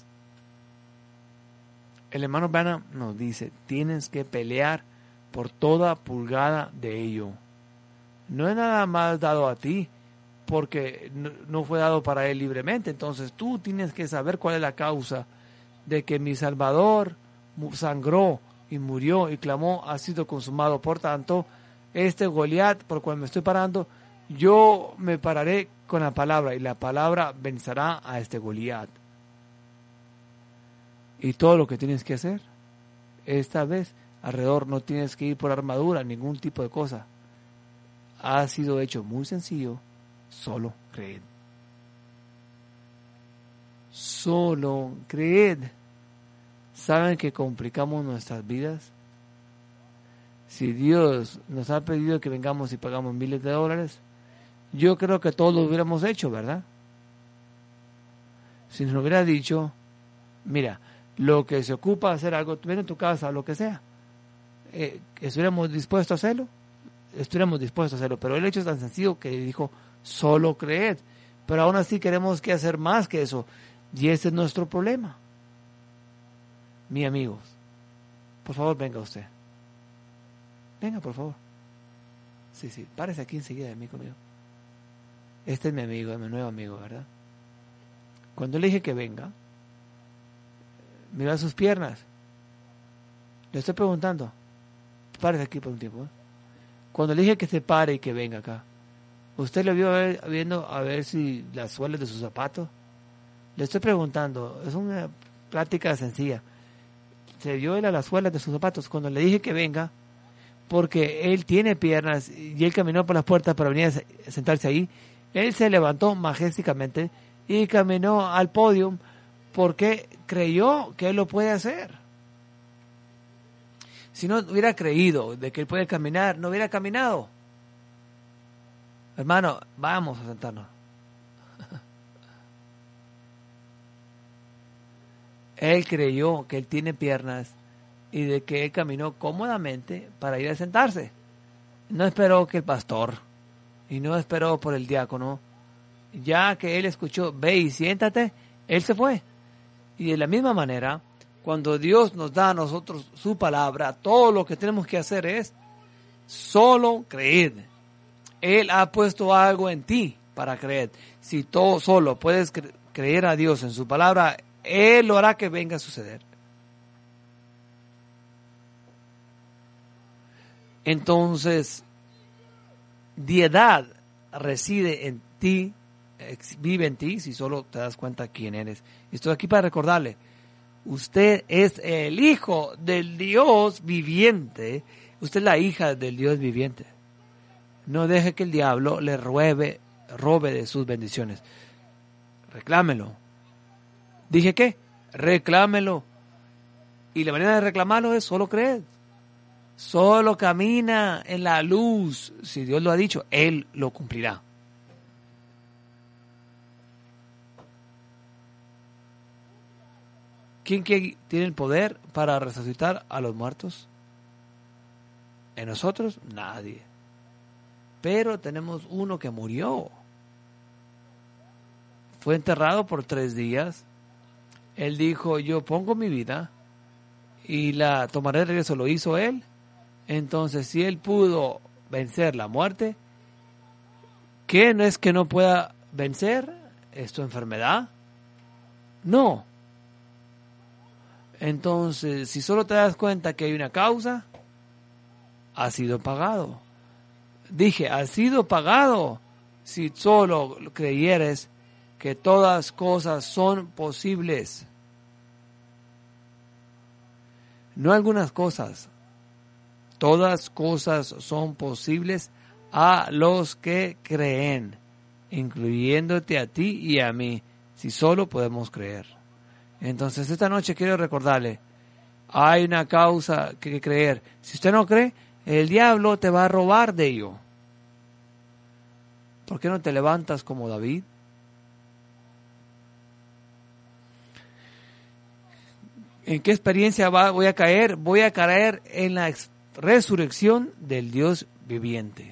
El hermano Branham nos dice, tienes que pelear por toda pulgada de ello. No es nada más dado a ti, porque no fue dado para él libremente. Entonces tú tienes que saber cuál es la causa de que mi Salvador sangró y murió y clamó, ha sido consumado. Por tanto, este Goliat por el cual me estoy parando, yo me pararé con la palabra y la palabra vencerá a este Goliat. Y todo lo que tienes que hacer, esta vez, alrededor no tienes que ir por armadura, ningún tipo de cosa. Ha sido hecho muy sencillo, solo creed. Solo creed. ¿Saben que complicamos nuestras vidas? Si Dios nos ha pedido que vengamos y pagamos miles de dólares, yo creo que todos lo hubiéramos hecho, ¿verdad? Si nos hubiera dicho, mira, lo que se ocupa hacer algo, ven en tu casa, lo que sea, eh, estuviéramos dispuestos a hacerlo, estuviéramos dispuestos a hacerlo, pero el hecho es tan sencillo que dijo, solo creed, pero aún así queremos que hacer más que eso, y ese es nuestro problema. Mi amigos, por favor venga usted, venga por favor, sí, sí, párese aquí enseguida de mí conmigo, este es mi amigo, es mi nuevo amigo, ¿verdad? Cuando le dije que venga, mira sus piernas. Le estoy preguntando. Párese aquí por un tiempo. ¿eh? Cuando le dije que se pare y que venga acá, ¿usted le vio a ver, viendo a ver si las suelas de sus zapatos? Le estoy preguntando. Es una plática sencilla. ¿Se vio él a las suelas de sus zapatos? Cuando le dije que venga, porque él tiene piernas y él caminó por las puertas para venir a sentarse ahí, él se levantó majesticamente y caminó al podio porque creyó que él lo puede hacer. Si no hubiera creído de que él puede caminar, no hubiera caminado. Hermano, vamos a sentarnos. Él creyó que él tiene piernas y de que él caminó cómodamente para ir a sentarse. No esperó que el pastor y no esperó por el diácono. Ya que él escuchó, ve y siéntate, él se fue. Y de la misma manera, cuando Dios nos da a nosotros su palabra, todo lo que tenemos que hacer es solo creer. Él ha puesto algo en ti para creer. Si tú solo puedes cre- creer a Dios en su palabra, Él lo hará que venga a suceder. Entonces, diedad reside en ti, vive en ti, si solo te das cuenta quién eres. Estoy aquí para recordarle, usted es el hijo del Dios viviente, usted es la hija del Dios viviente. No deje que el diablo le robe, robe de sus bendiciones. Reclámelo. ¿Dije qué? Reclámelo. Y la manera de reclamarlo es solo creer. Solo camina en la luz. Si Dios lo ha dicho, Él lo cumplirá. ¿Quién tiene el poder para resucitar a los muertos? ¿En nosotros? Nadie. Pero tenemos uno que murió. Fue enterrado por tres días. Él dijo, yo pongo mi vida y la tomaré de regreso. Lo hizo Él. Entonces, si Él pudo vencer la muerte, ¿qué no es que no pueda vencer? ¿Es tu enfermedad? No. Entonces, si solo te das cuenta que hay una causa, ha sido pagado. Dije, ha sido pagado. Si solo creyeres que todas cosas son posibles. No algunas cosas. Todas cosas son posibles a los que creen, incluyéndote a ti y a mí, si solo podemos creer. Entonces, esta noche quiero recordarle, hay una causa que creer. Si usted no cree, el diablo te va a robar de ello. ¿Por qué no te levantas como David? ¿En qué experiencia va, voy a caer? Voy a caer en la resurrección del Dios viviente.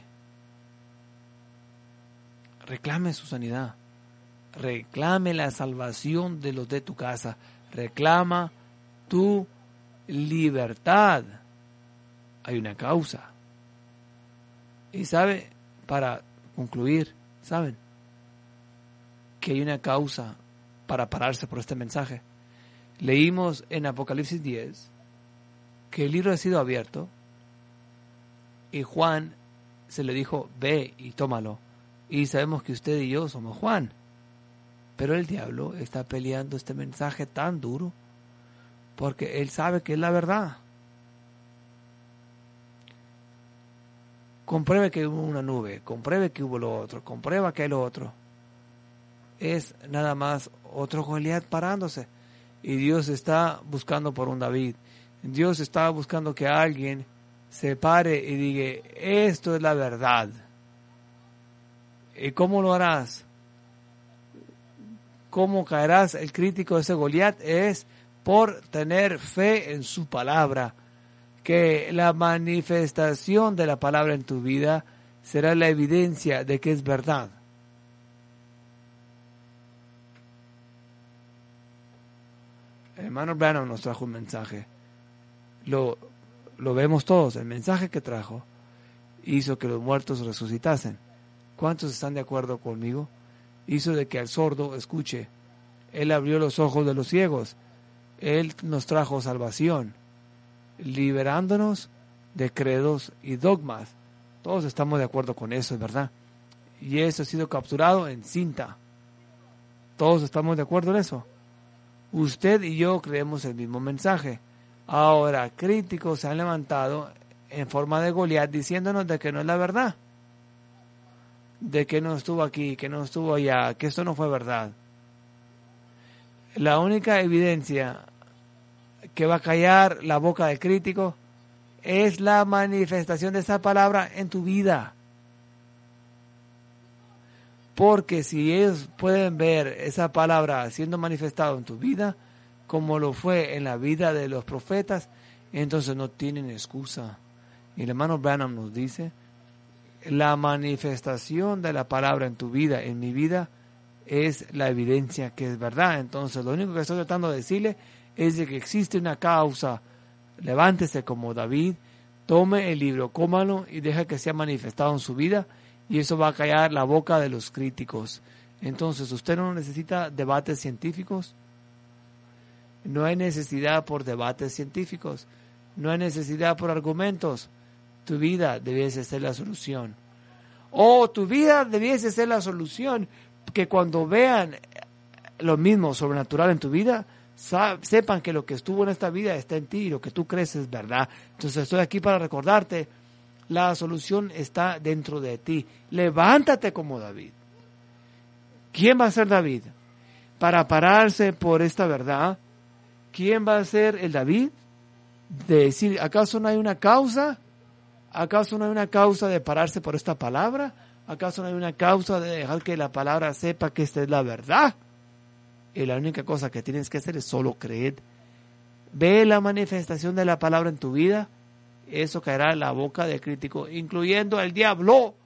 Reclame su sanidad. Reclame la salvación de los de tu casa. Reclama tu libertad. Hay una causa. Y sabe, para concluir, ¿saben? Que hay una causa para pararse por este mensaje. Leímos en Apocalipsis diez que el libro ha sido abierto y Juan se le dijo, ve y tómalo. Y sabemos que usted y yo somos Juan. Pero el diablo está peleando este mensaje tan duro porque él sabe que es la verdad. Compruebe que hubo una nube, compruebe que hubo lo otro, comprueba que hay lo otro. Es nada más otro Goliat parándose. Y Dios está buscando por un David. Dios está buscando que alguien se pare y diga, esto es la verdad. ¿Y cómo lo harás? ¿Cómo caerás el crítico de ese Goliat? Es por tener fe en su palabra. Que la manifestación de la palabra en tu vida será la evidencia de que es verdad. El hermano Branham nos trajo un mensaje. Lo, lo vemos todos. El mensaje que trajo hizo que los muertos resucitasen. ¿Cuántos están de acuerdo conmigo? Hizo de que al sordo escuche. Él abrió los ojos de los ciegos. Él nos trajo salvación, liberándonos de credos y dogmas. Todos estamos de acuerdo con eso, es verdad. Y eso ha sido capturado en cinta. Todos estamos de acuerdo en eso. Usted y yo creemos el mismo mensaje. Ahora, críticos se han levantado en forma de Goliat diciéndonos de que no es la verdad. De que no estuvo aquí, que no estuvo allá, que esto no fue verdad. La única evidencia que va a callar la boca del crítico es la manifestación de esa palabra en tu vida. Porque si ellos pueden ver esa palabra siendo manifestada en tu vida, como lo fue en la vida de los profetas, entonces no tienen excusa. Y el hermano Branham nos dice, la manifestación de la palabra en tu vida, en mi vida, es la evidencia que es verdad. Entonces lo único que estoy tratando de decirle es de que existe una causa. Levántese como David, tome el libro, cómalo y deja que sea manifestado en su vida, y eso va a callar la boca de los críticos. Entonces, usted no necesita debates científicos. No hay necesidad por debates científicos. No hay necesidad por argumentos. Tu vida debiese ser la solución. O tu vida debiese ser la solución, que cuando vean lo mismo sobrenatural en tu vida, sepan que lo que estuvo en esta vida está en ti y lo que tú crees es verdad. Entonces estoy aquí para recordarte, la solución está dentro de ti. Levántate como David. ¿Quién va a ser David? Para pararse por esta verdad. ¿Quién va a ser el David? De decir, ¿acaso no hay una causa? ¿Acaso no hay una causa de pararse por esta palabra? ¿Acaso no hay una causa de dejar que la palabra sepa que esta es la verdad? Y la única cosa que tienes que hacer es solo creer. Ve la manifestación de la palabra en tu vida. Eso caerá en la boca del crítico, incluyendo al diablo.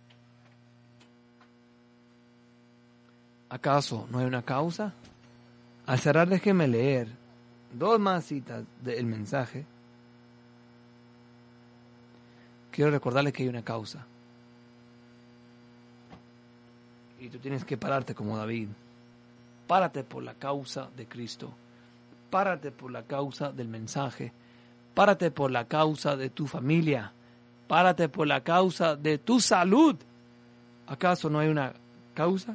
¿Acaso no hay una causa? Al cerrar, déjeme leer dos más citas del mensaje. Quiero recordarles que hay una causa. Y tú tienes que pararte como David. Párate por la causa de Cristo. Párate por la causa del mensaje. Párate por la causa de tu familia. Párate por la causa de tu salud. ¿Acaso no hay una causa?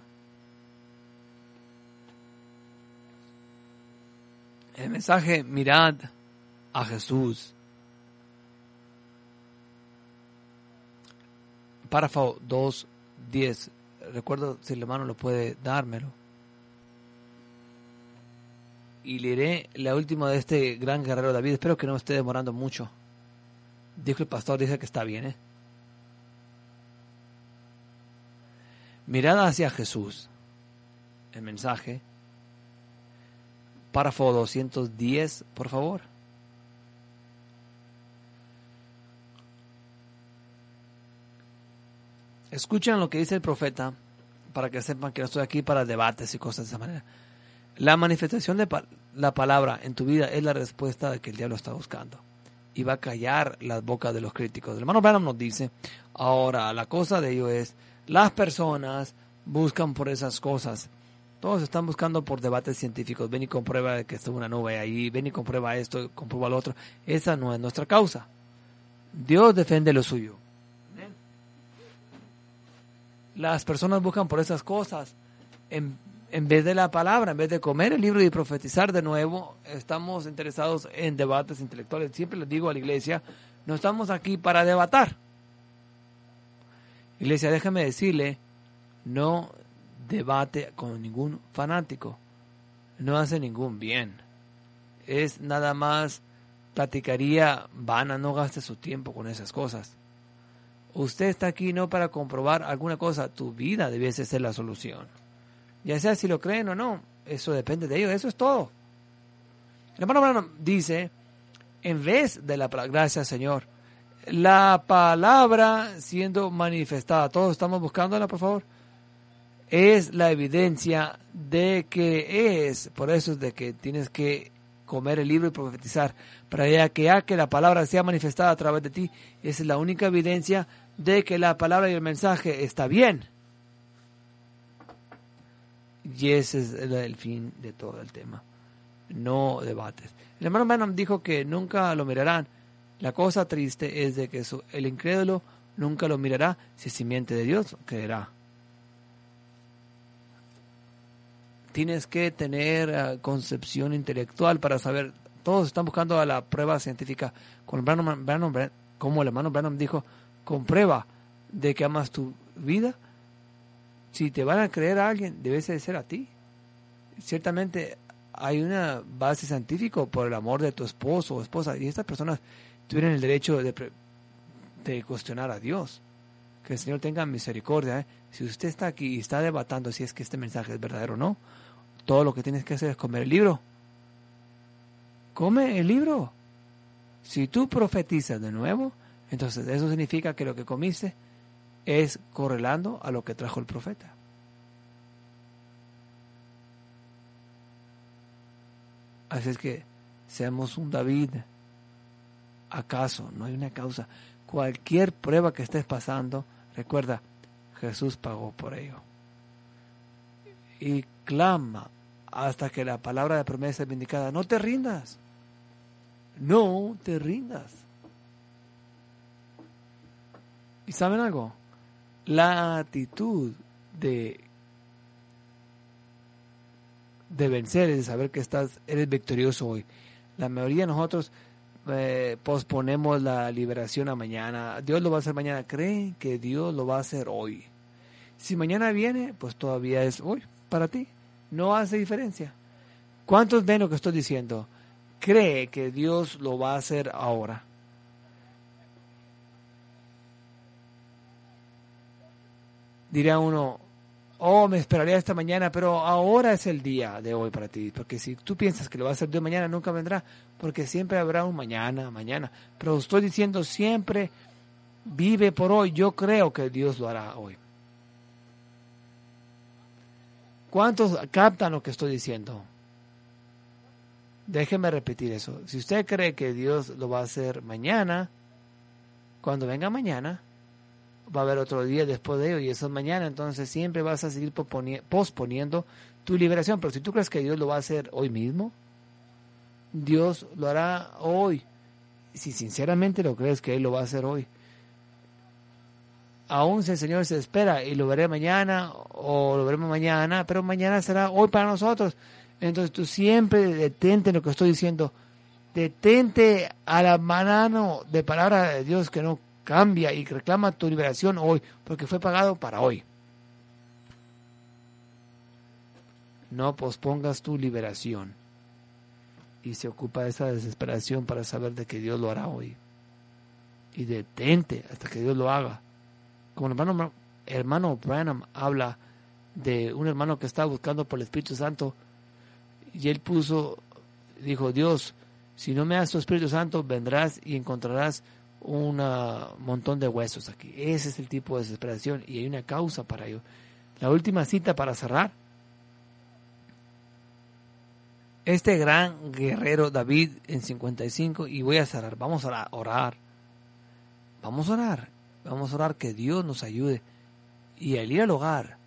El mensaje, mirad a Jesús. Párrafo dos diez. Recuerdo si el hermano lo puede dármelo. Y leeré la última de este gran guerrero David. Espero que no me esté demorando mucho. Dijo el pastor, dice que está bien, ¿eh? Mirad hacia Jesús. El mensaje. Párrafo doscientos diez, por favor. Escuchen lo que dice el profeta para que sepan que no estoy aquí para debates y cosas de esa manera. La manifestación de pa- la palabra en tu vida es la respuesta que el diablo está buscando. Y va a callar las bocas de los críticos. El hermano Branham nos dice, ahora la cosa de ello es, las personas buscan por esas cosas. Todos están buscando por debates científicos. Ven y comprueba que estuvo una nube ahí. Ven y comprueba esto, comprueba lo otro. Esa no es nuestra causa. Dios defiende lo suyo. las personas buscan por esas cosas. En, en vez de la palabra, en vez de comer el libro y profetizar de nuevo, estamos interesados en debates intelectuales. Siempre les digo a la iglesia, no estamos aquí para debatar. Iglesia, déjame decirle, no debate con ningún fanático. No hace ningún bien. Es nada más platicaría vana, no gaste su tiempo con esas cosas. Usted está aquí no para comprobar alguna cosa, tu vida debiese ser la solución. Ya sea si lo creen o no, eso depende de ellos, eso es todo. El hermano Branham dice, en vez de la palabra, gracias Señor, la palabra siendo manifestada, todos estamos buscándola, por favor, es la evidencia de que es, por eso es de que tienes que comer el libro y profetizar, para ya que ya que la palabra sea manifestada a través de ti, esa es la única evidencia de que la palabra y el mensaje está bien. Y ese es el, el fin de todo el tema. No debates. El hermano Branham dijo que nunca lo mirarán. La cosa triste es de que su, el incrédulo nunca lo mirará. Si es simiente de Dios, creerá. Tienes que tener uh, concepción intelectual para saber. Todos están buscando a la prueba científica. Con Branham, Branham, Branham, como el hermano Branham dijo, comprueba de que amas tu vida. Si te van a creer a alguien, debe de ser a ti. Ciertamente hay una base científica por el amor de tu esposo o esposa. Y estas personas tuvieron el derecho de, de cuestionar a Dios. Que el Señor tenga misericordia. ¿eh? Si usted está aquí y está debatiendo si es que este mensaje es verdadero o no, todo lo que tienes que hacer es comer el libro. Come el libro. Si tú profetizas de nuevo, entonces eso significa que lo que comiste es correlando a lo que trajo el profeta. Así es que seamos un David. ¿Acaso no hay una causa? Cualquier prueba que estés pasando, recuerda, Jesús pagó por ello. Y clama hasta que la palabra de promesa es vindicada. No te rindas. No te rindas. ¿Y saben algo? La actitud de, de vencer es de saber que estás, eres victorioso hoy. La mayoría de nosotros eh, posponemos la liberación a mañana. Dios lo va a hacer mañana. Creen que Dios lo va a hacer hoy. Si mañana viene, pues todavía es hoy para ti. No hace diferencia. ¿Cuántos ven lo que estoy diciendo? Cree que Dios lo va a hacer ahora. Dirá uno, oh, me esperaría esta mañana, pero ahora es el día de hoy para ti. Porque si tú piensas que lo va a hacer Dios mañana, nunca vendrá. Porque siempre habrá un mañana, mañana. Pero estoy diciendo, siempre vive por hoy. Yo creo que Dios lo hará hoy. ¿Cuántos captan lo que estoy diciendo? Déjeme repetir eso. Si usted cree que Dios lo va a hacer mañana, cuando venga mañana, va a haber otro día después de ello y eso es mañana, entonces siempre vas a seguir posponiendo tu liberación. Pero si tú crees que Dios lo va a hacer hoy mismo, Dios lo hará hoy. Si sinceramente lo crees que Él lo va a hacer hoy, aún si el Señor se espera y lo veré mañana o lo veremos mañana, pero mañana será hoy para nosotros. Entonces tú siempre detente en lo que estoy diciendo. Detente a la mano de palabra de Dios que no cambia y reclama tu liberación hoy, porque fue pagado para hoy. No pospongas tu liberación y se ocupa de esa desesperación para saber de que Dios lo hará hoy. Y detente hasta que Dios lo haga. Como el hermano, hermano Branham habla de un hermano que estaba buscando por el Espíritu Santo y él puso, dijo, Dios, si no me das tu Espíritu Santo, vendrás y encontrarás un montón de huesos aquí. Ese es el tipo de desesperación y hay una causa para ello. La última cita para cerrar. Este gran guerrero David en cincuenta y cinco, y voy a cerrar, vamos a orar. Vamos a orar. Vamos a orar que Dios nos ayude. Y al ir al hogar,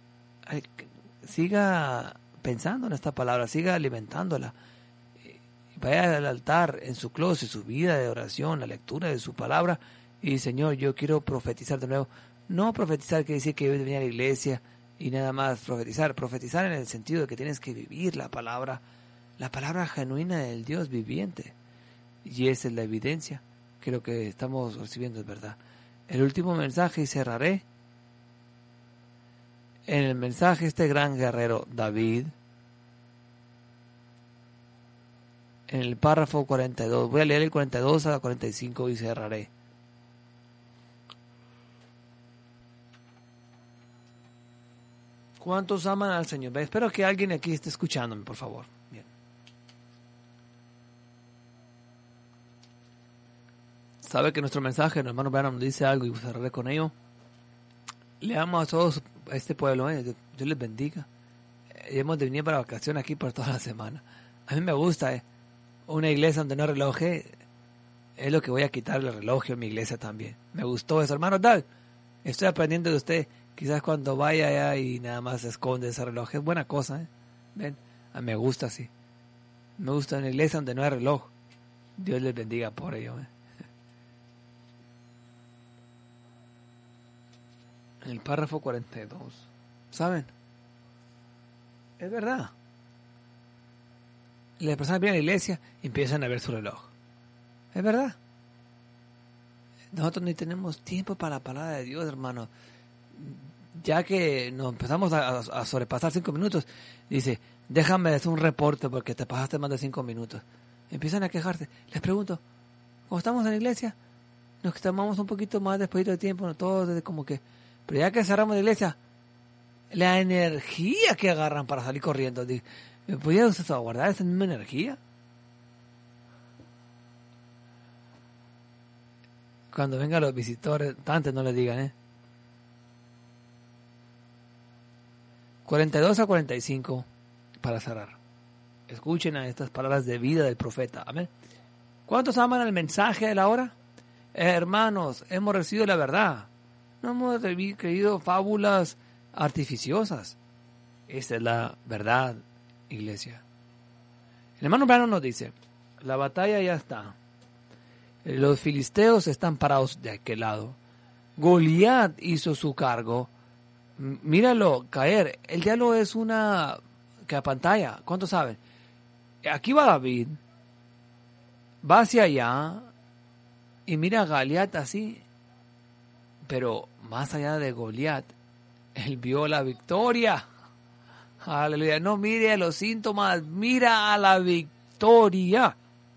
siga pensando en esta palabra, siga alimentándola. Vaya al altar, en su closet, su vida de oración, la lectura de su palabra. Y Señor, yo quiero profetizar de nuevo. No profetizar quiere decir que debes venir a la iglesia y nada más profetizar. Profetizar en el sentido de que tienes que vivir la palabra, la palabra genuina del Dios viviente. Y esa es la evidencia que lo que estamos recibiendo es verdad. El último mensaje, y cerraré. En el mensaje este gran guerrero David, en el párrafo cuarenta y dos, voy a leer el cuarenta y dos a cuarenta y cinco y cerraré. ¿Cuántos aman al Señor? Espero que alguien aquí esté escuchándome, por favor. Bien. Sabe que nuestro mensaje, el hermano Branham nos dice algo y cerraré con ello. Leamos a todos a este pueblo, ¿eh? Dios les bendiga. Eh, hemos de venir para vacaciones aquí por toda la semana. A mí me gusta, ¿eh? Una iglesia donde no hay reloj, ¿eh? Es lo que voy a quitar el reloj en mi iglesia también. Me gustó eso, hermano Doug. Estoy aprendiendo de usted. Quizás cuando vaya allá y nada más se esconde ese reloj. Es buena cosa, ¿eh? Ven, a mí me gusta así. Me gusta una iglesia donde no hay reloj. Dios les bendiga por ello, ¿eh? En el párrafo cuarenta y dos. ¿Saben? Es verdad. Las personas vienen a la iglesia y empiezan a ver su reloj. Es verdad. Nosotros ni tenemos tiempo para la palabra de Dios, hermano. Ya que nos empezamos a, a sobrepasar cinco minutos, dice, déjame hacer un reporte porque te pasaste más de cinco minutos. Empiezan a quejarse. Les pregunto, ¿cómo estamos en la iglesia? Nos tomamos un poquito más después de tiempo, ¿no? Todos como que... Pero ya que cerramos la iglesia, la energía que agarran para salir corriendo, ¿me podría usted guardar esa misma energía? Cuando vengan los visitores, antes no les digan, ¿eh? cuarenta y dos a cuarenta y cinco para cerrar. Escuchen a estas palabras de vida del profeta. Amén. ¿Cuántos aman el mensaje de la hora? Eh, hermanos, hemos recibido la verdad. No hemos creído fábulas artificiosas. Esta es la verdad, iglesia. El hermano Branham nos dice, la batalla ya está. Los filisteos están parados de aquel lado. Goliat hizo su cargo. Míralo caer. El diablo es una que pantalla. ¿Cuántos saben? Aquí va David. Va hacia allá. Y mira a Goliat así. Pero más allá de Goliat, él vio la victoria. Aleluya. No mire a los síntomas, mira a la victoria.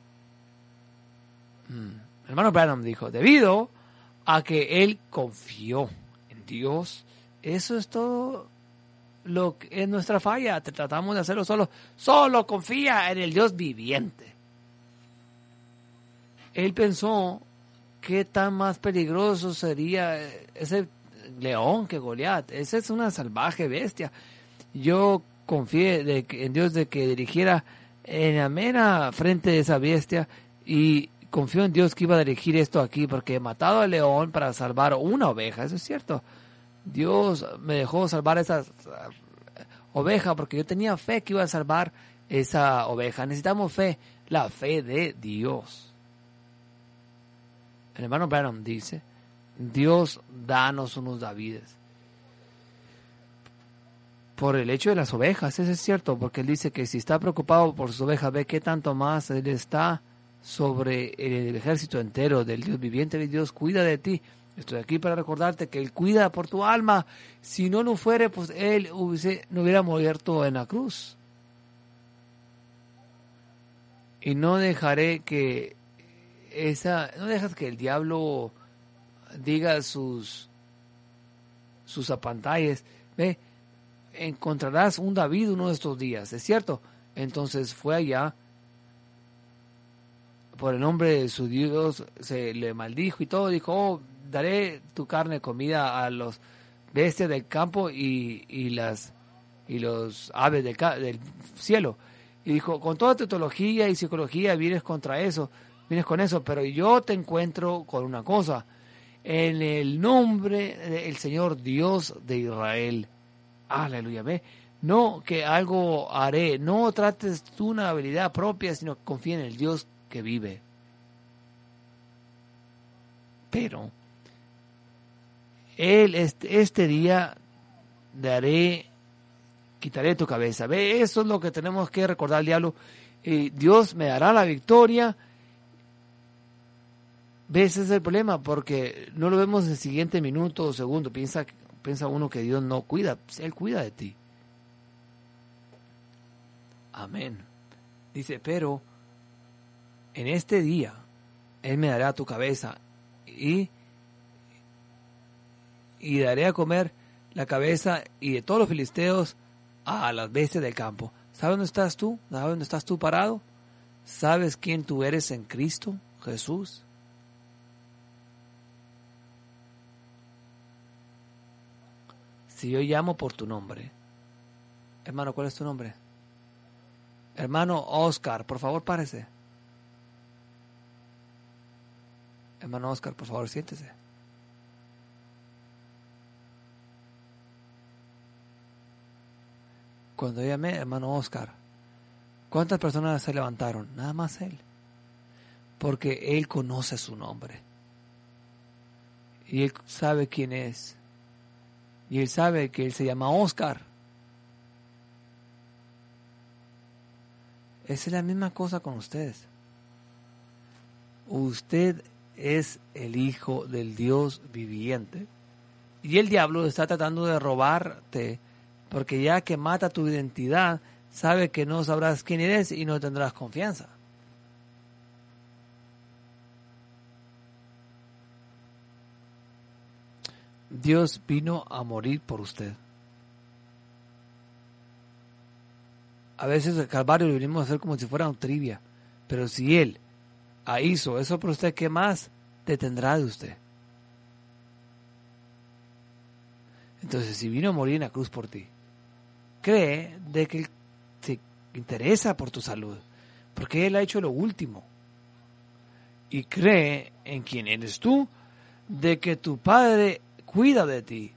Mm. Hermano Branham dijo, debido a que él confió en Dios, eso es todo lo que es nuestra falla. Tratamos de hacerlo solo. Solo confía en el Dios viviente. Él pensó qué tan más peligroso sería ese león que Goliat. Esa es una salvaje bestia. Yo confié de que, en Dios de que dirigiera en la mera frente de esa bestia y confío en Dios que iba a dirigir esto aquí porque he matado al león para salvar una oveja. Eso es cierto. Dios me dejó salvar esa oveja porque yo tenía fe que iba a salvar esa oveja. Necesitamos fe, la fe de Dios. El hermano Branham dice, Dios, danos unos Davides. Por el hecho de las ovejas, eso es cierto, porque él dice que si está preocupado por sus ovejas, ve qué tanto más él está sobre el ejército entero del Dios viviente. Y Dios cuida de ti. Estoy aquí para recordarte que él cuida por tu alma. Si no lo fuere, pues él hubiese, no hubiera muerto en la cruz. Y no dejaré que esa, no dejas que el diablo diga sus sus apantalles. Ve, encontrarás un David uno de estos días, ¿es cierto? Entonces fue allá, por el nombre de su Dios se le maldijo y todo, dijo, oh, daré tu carne comida a los bestias del campo y, y las y los aves del, del cielo. Y dijo, con toda tu teología y psicología vienes contra eso, vienes con eso, pero yo te encuentro con una cosa, en el nombre del Señor Dios de Israel. Aleluya, ve. No que algo haré, no trates tú una habilidad propia, sino confía en el Dios que vive. Pero Él, este, este día, daré, quitaré tu cabeza. Ve, eso es lo que tenemos que recordar al diablo. Eh, Dios me dará la victoria. ¿Ves? Ese es el problema, porque no lo vemos en el siguiente minuto o segundo. Piensa, piensa uno que Dios no cuida. Él cuida de ti. Amén. Dice, pero en este día, Él me dará tu cabeza y, y daré a comer la cabeza y de todos los filisteos a las bestias del campo. ¿Sabes dónde estás tú? ¿Sabes dónde estás tú parado? ¿Sabes quién tú eres en Cristo Jesús? Si yo llamo por tu nombre, hermano, ¿cuál es tu nombre? Hermano Oscar, por favor, párese. Hermano Oscar, por favor, siéntese. Cuando llamé, hermano Oscar, ¿cuántas personas se levantaron? Nada más él. Porque él conoce su nombre. Y él sabe quién es. Y él sabe que él se llama Oscar. Esa es la misma cosa con ustedes. Usted es el hijo del Dios viviente. Y el diablo está tratando de robarte, porque ya que mata tu identidad, sabe que no sabrás quién eres y no tendrás confianza. Dios vino a morir por usted. A veces el Calvario lo venimos a hacer como si fuera un trivia, pero si Él hizo eso por usted, ¿qué más detendrá de usted? Entonces, si vino a morir en la cruz por ti, cree de que Él se interesa por tu salud, porque Él ha hecho lo último. Y cree en quién eres tú, de que tu Padre cuida de ti.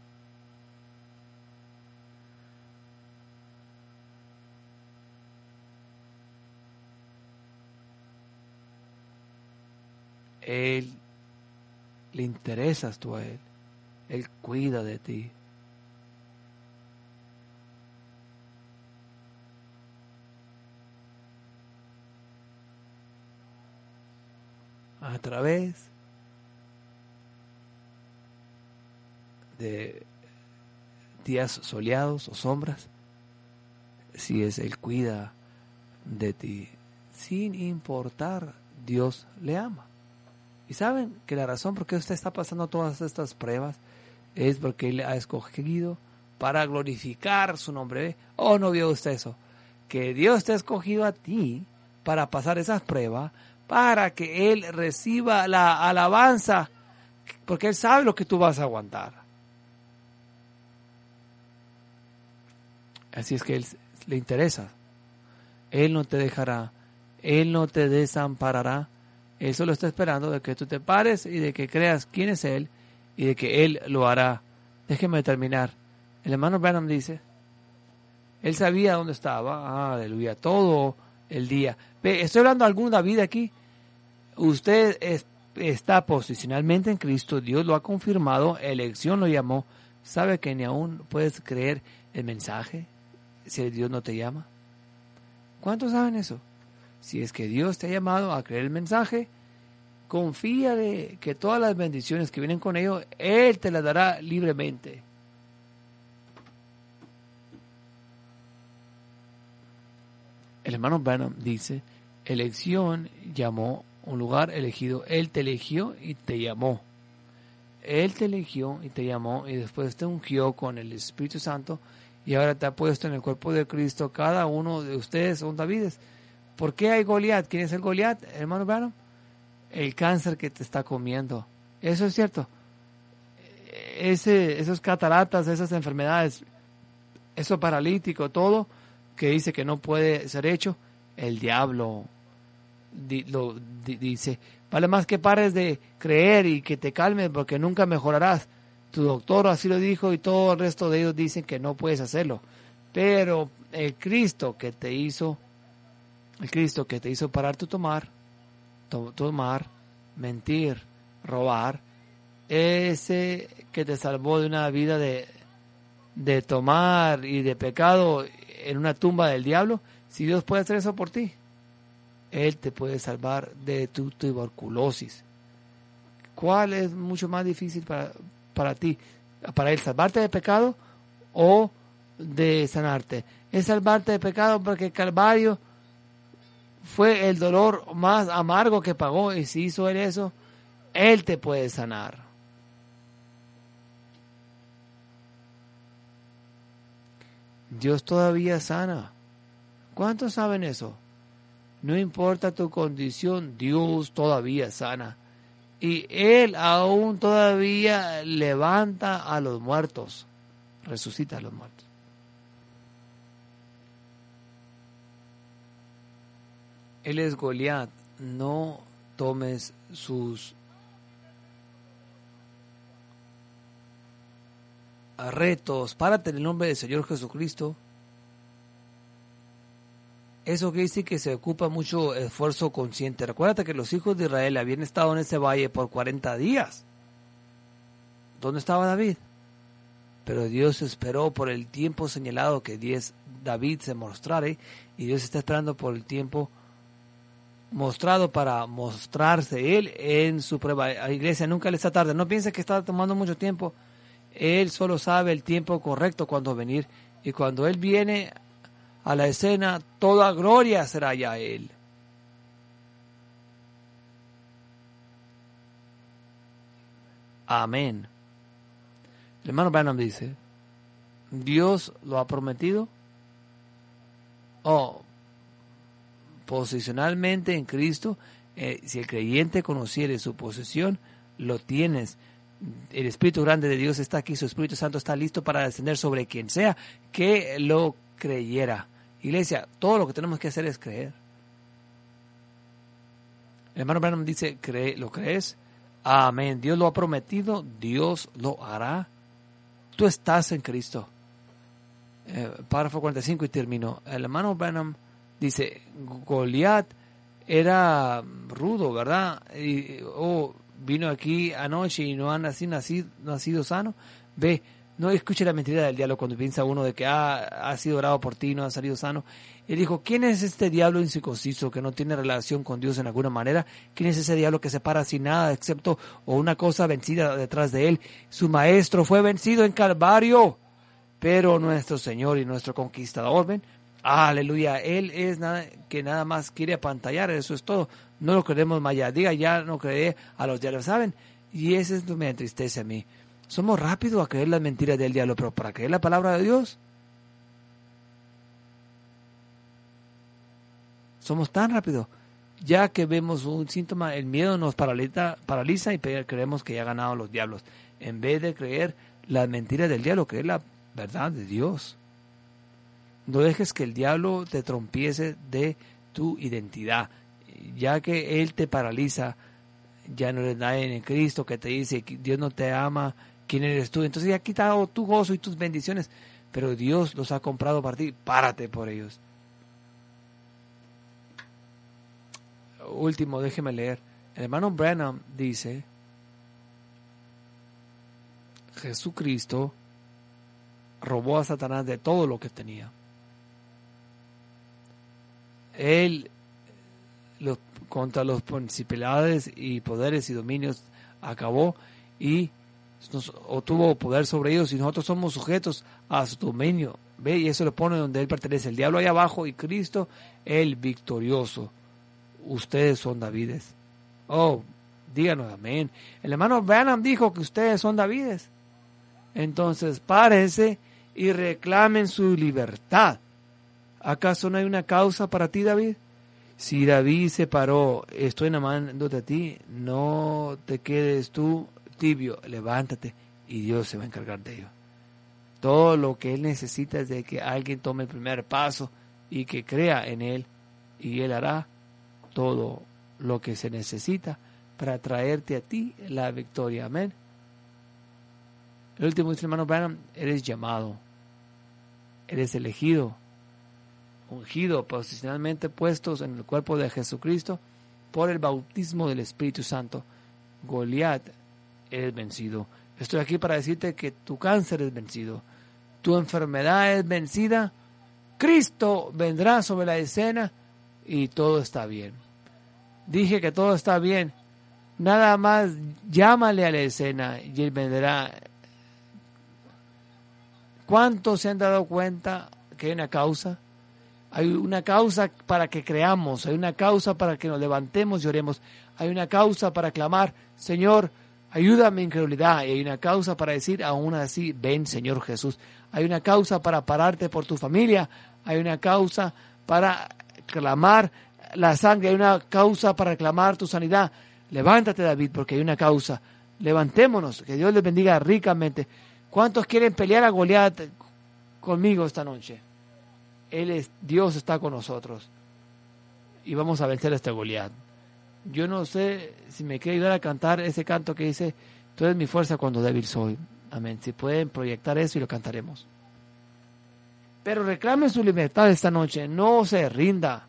Él le interesas tú a Él. Él cuida de ti. A través de días soleados o sombras, si es Él cuida de ti, sin importar, Dios le ama. Y saben que la razón por qué usted está pasando todas estas pruebas es porque Él ha escogido para glorificar su nombre. ¿O no vio usted eso? Que Dios te ha escogido a ti para pasar esas pruebas, para que Él reciba la alabanza, porque Él sabe lo que tú vas a aguantar. Así es que Él le interesa. Él no te dejará, Él no te desamparará. Él solo está esperando de que tú te pares y de que creas quién es Él y de que Él lo hará. Déjeme terminar. El hermano Branham dice, Él sabía dónde estaba, aleluya, todo el día. Ve, estoy hablando de algún David aquí. Usted es, está posicionalmente en Cristo, Dios lo ha confirmado, elección lo llamó. ¿Sabe que ni aún puedes creer el mensaje si Dios no te llama? ¿Cuántos saben eso? Si es que Dios te ha llamado a creer el mensaje, confía de que todas las bendiciones que vienen con ello, Él te las dará libremente. El hermano Branham dice, elección llamó un lugar elegido. Él te eligió y te llamó. Él te eligió y te llamó y después te ungió con el Espíritu Santo y ahora te ha puesto en el cuerpo de Cristo. Cada uno de ustedes son Davides. ¿Por qué hay Goliat? ¿Quién es el Goliat, hermano Branham? El cáncer que te está comiendo. Eso es cierto. Ese, esos cataratas, esas enfermedades, eso paralítico, todo que dice que no puede ser hecho, el diablo di, lo di, dice, vale más que pares de creer y que te calmes porque nunca mejorarás. Tu doctor así lo dijo y todo el resto de ellos dicen que no puedes hacerlo. Pero el Cristo que te hizo El Cristo que te hizo parar tu tomar, to, tomar, mentir, robar, ese que te salvó de una vida de, de tomar y de pecado en una tumba del diablo, si Dios puede hacer eso por ti, Él te puede salvar de tu tuberculosis. ¿Cuál es mucho más difícil para, para ti? ¿Para Él salvarte de pecado o de sanarte? Es salvarte de pecado porque el Calvario fue el dolor más amargo que pagó, y si hizo Él eso, Él te puede sanar. Dios todavía sana. ¿Cuántos saben eso? No importa tu condición, Dios todavía sana. Y Él aún todavía levanta a los muertos, resucita a los muertos. Él es Goliat. No tomes sus retos. Párate en el nombre del Señor Jesucristo. Eso quiere decir que se ocupa mucho esfuerzo consciente. Recuérdate que los hijos de Israel habían estado en ese valle por cuarenta días. ¿Dónde estaba David? Pero Dios esperó por el tiempo señalado que David se mostrara, y Dios está esperando por el tiempo mostrado para mostrarse Él en su prueba. A la iglesia nunca le está tarde. No piense que está tomando mucho tiempo. Él solo sabe el tiempo correcto cuando venir. Y cuando Él viene a la escena, toda gloria será ya Él. Amén. El hermano Branham dice, Dios lo ha prometido. Oh, posicionalmente en Cristo, eh, si el creyente conociere su posesión, lo tienes. El Espíritu grande de Dios está aquí, su Espíritu Santo está listo para descender sobre quien sea que lo creyera. Iglesia, todo lo que tenemos que hacer es creer. El hermano Branham dice, ¿cree, ¿lo crees? Amén. Dios lo ha prometido, Dios lo hará. Tú estás en Cristo. Eh, párrafo cuarenta y cinco y termino. El hermano Branham dice, Goliat era rudo, ¿verdad? Y, oh, vino aquí anoche y no ha nacido, nacido, nacido sano. Ve, no escuche la mentira del diablo cuando piensa uno de que ah, ha sido orado por ti y no ha salido sano. Y dijo, ¿quién es este diablo incircunciso que no tiene relación con Dios en alguna manera? ¿Quién es ese diablo que se para sin nada excepto o una cosa vencida detrás de él? Su maestro fue vencido en Calvario, pero nuestro Señor y nuestro conquistador, ven, aleluya, Él es nada que nada más quiere apantallar, eso es todo. No lo creemos más allá. Diga, ya no creé a los diablos, ¿saben? Y eso es lo que me entristece a mí. Somos rápidos a creer las mentiras del diablo, pero para creer la palabra de Dios, somos tan rápidos. Ya que vemos un síntoma, el miedo nos paraliza, paraliza y creemos que ya han ganado los diablos. En vez de creer las mentiras del diablo, creer la verdad de Dios. No dejes que el diablo te trompiece de tu identidad, ya que él te paraliza. Ya no eres nadie en Cristo, que te dice que Dios no te ama, quién eres tú. Entonces ya ha quitado tu gozo y tus bendiciones, pero Dios los ha comprado para ti. Párate por ellos. Último, déjeme leer. El hermano Branham dice, Jesucristo robó a Satanás de todo lo que tenía. Él los, contra los principalidades y poderes y dominios acabó y nos obtuvo poder sobre ellos, y nosotros somos sujetos a su dominio. Ve, y eso lo pone donde él pertenece, el diablo allá abajo y Cristo el victorioso. Ustedes son Davides. Oh, díganos amén. El hermano Branham dijo que ustedes son Davides. Entonces párense y reclamen su libertad. ¿Acaso no hay una causa para ti, David? Si David se paró, estoy enamorándote a ti, no te quedes tú tibio, levántate y Dios se va a encargar de ello. Todo lo que Él necesita es de que alguien tome el primer paso y que crea en Él, y Él hará todo lo que se necesita para traerte a ti la victoria. Amén. El último dice, hermano Branham, eres llamado, eres elegido, ungido, posicionalmente puestos en el cuerpo de Jesucristo por el bautismo del Espíritu Santo. Goliat es vencido. Estoy aquí para decirte que tu cáncer es vencido, tu enfermedad es vencida, Cristo vendrá sobre la escena y todo está bien. Dije que todo está bien. Nada más llámale a la escena y Él vendrá. ¿Cuántos se han dado cuenta que hay una causa? Hay una causa para que creamos, hay una causa para que nos levantemos y oremos, hay una causa para clamar, Señor, ayúdame a mi incredulidad, y hay una causa para decir, aún así, ven Señor Jesús. Hay una causa para pararte por tu familia, hay una causa para clamar la sangre, hay una causa para clamar tu sanidad. Levántate, David, porque hay una causa. Levantémonos, que Dios les bendiga ricamente. ¿Cuántos quieren pelear a Goliat conmigo esta noche? Él es, Dios está con nosotros y vamos a vencer a este Goliat. Yo no sé si me quiere ayudar a cantar ese canto que dice, tú eres mi fuerza cuando débil soy. Amén. Si pueden proyectar eso y lo cantaremos. Pero reclamen su libertad esta noche, no se rinda.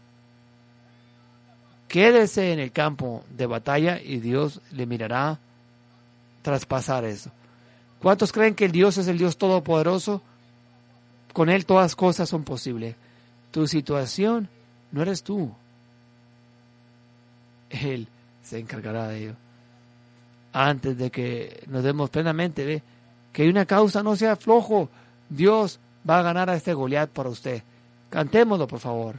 Quédese en el campo de batalla y Dios le mirará traspasar eso. ¿Cuántos creen que el Dios es el Dios todopoderoso? Con Él todas cosas son posibles. Tu situación no eres tú. Él se encargará de ello. Antes de que nos demos plenamente de que hay una causa, no sea flojo. Dios va a ganar a este Goliat para usted. Cantémoslo, por favor.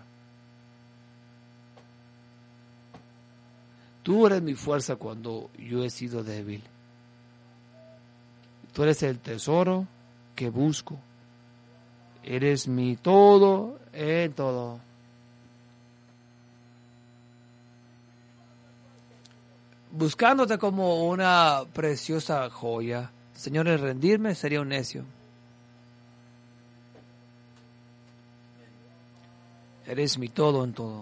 Tú eres mi fuerza cuando yo he sido débil. Tú eres el tesoro que busco. Eres mi todo en todo. Buscándote como una preciosa joya, Señores, rendirme sería un necio. Eres mi todo en todo.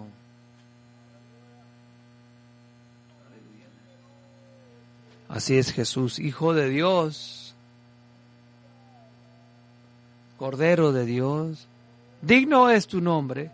Así es Jesús, Hijo de Dios, Cordero de Dios, digno es tu nombre.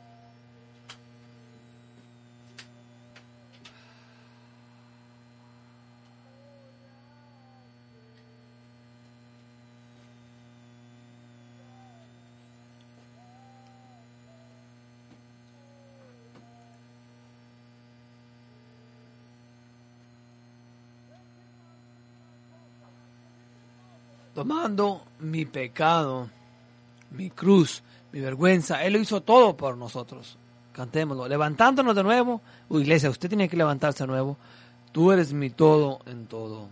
Tomando mi pecado, mi cruz, mi vergüenza, Él lo hizo todo por nosotros. Cantémoslo, levantándonos de nuevo. Uy, iglesia, usted tiene que levantarse de nuevo. Tú eres mi todo en todo.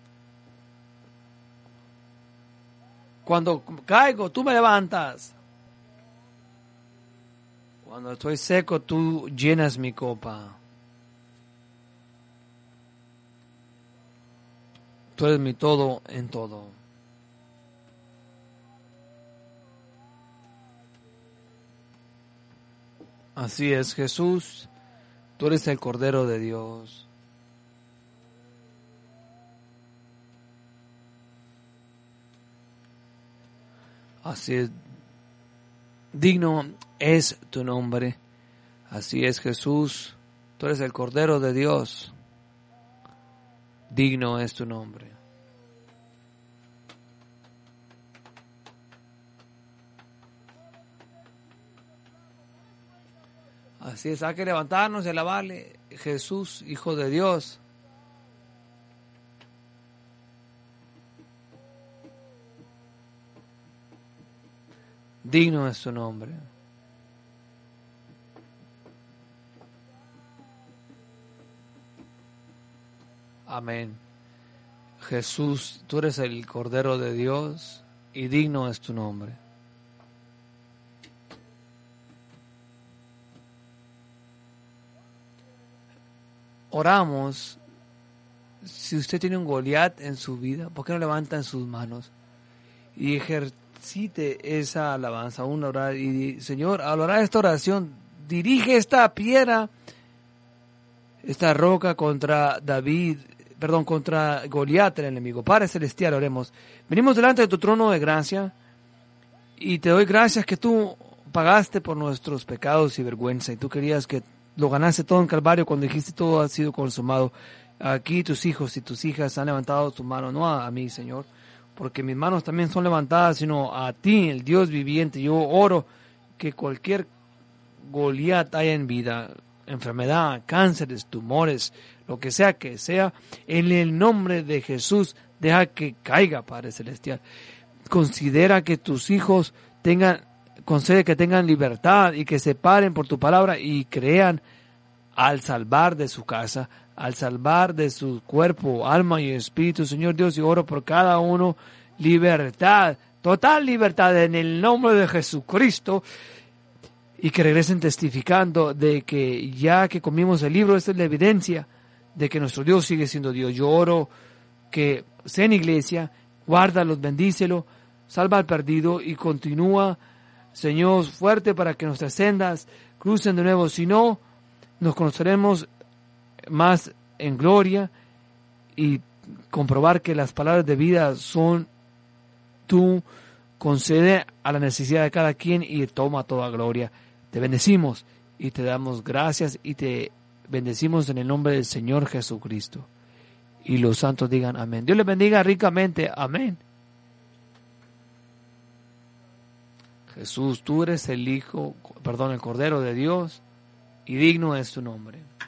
Cuando caigo, tú me levantas. Cuando estoy seco, tú llenas mi copa. Tú eres mi todo en todo. Así es, Jesús, tú eres el Cordero de Dios. Así es, digno es tu nombre. Así es, Jesús, tú eres el Cordero de Dios. Digno es tu nombre. Así es, hay que levantarnos y alabarle. Jesús, Hijo de Dios. Digno es su nombre. Amén. Jesús, tú eres el Cordero de Dios y digno es tu nombre. Oramos. Si usted tiene un Goliat en su vida, ¿por qué no levanta en sus manos y ejercite esa alabanza? Aún orar y Señor, al orar esta oración, dirige esta piedra, esta roca contra David, perdón, contra Goliat, el enemigo. Padre celestial, oremos. Venimos delante de tu trono de gracia y te doy gracias que tú pagaste por nuestros pecados y vergüenza y tú querías que lo ganaste todo en Calvario cuando dijiste todo ha sido consumado. aquí tus hijos y tus hijas han levantado su mano, no a, a mí, Señor, porque mis manos también son levantadas, sino a ti, el Dios viviente. Yo oro que cualquier Goliat haya en vida, enfermedad, cánceres, tumores, lo que sea que sea, en el nombre de Jesús, deja que caiga, Padre Celestial. Considera que tus hijos tengan, concede que tengan libertad y que se paren por tu palabra y crean al salvar de su casa, al salvar de su cuerpo, alma y espíritu. Señor Dios, y oro por cada uno, libertad, total libertad en el nombre de Jesucristo, y que regresen testificando de que ya que comimos el libro, esta es la evidencia de que nuestro Dios sigue siendo Dios. Yo oro que sea en iglesia, guárdalos, bendícelo, salva al perdido y continúa, Señor, fuerte para que nuestras sendas crucen de nuevo. Si no, nos conoceremos más en gloria y comprobar que las palabras de vida son tú. Concede a la necesidad de cada quien y toma toda gloria. Te bendecimos y te damos gracias y te bendecimos en el nombre del Señor Jesucristo. Y los santos digan amén. Dios les bendiga ricamente. Amén. Jesús, tú eres el Hijo, perdón, el Cordero de Dios, y digno es tu nombre.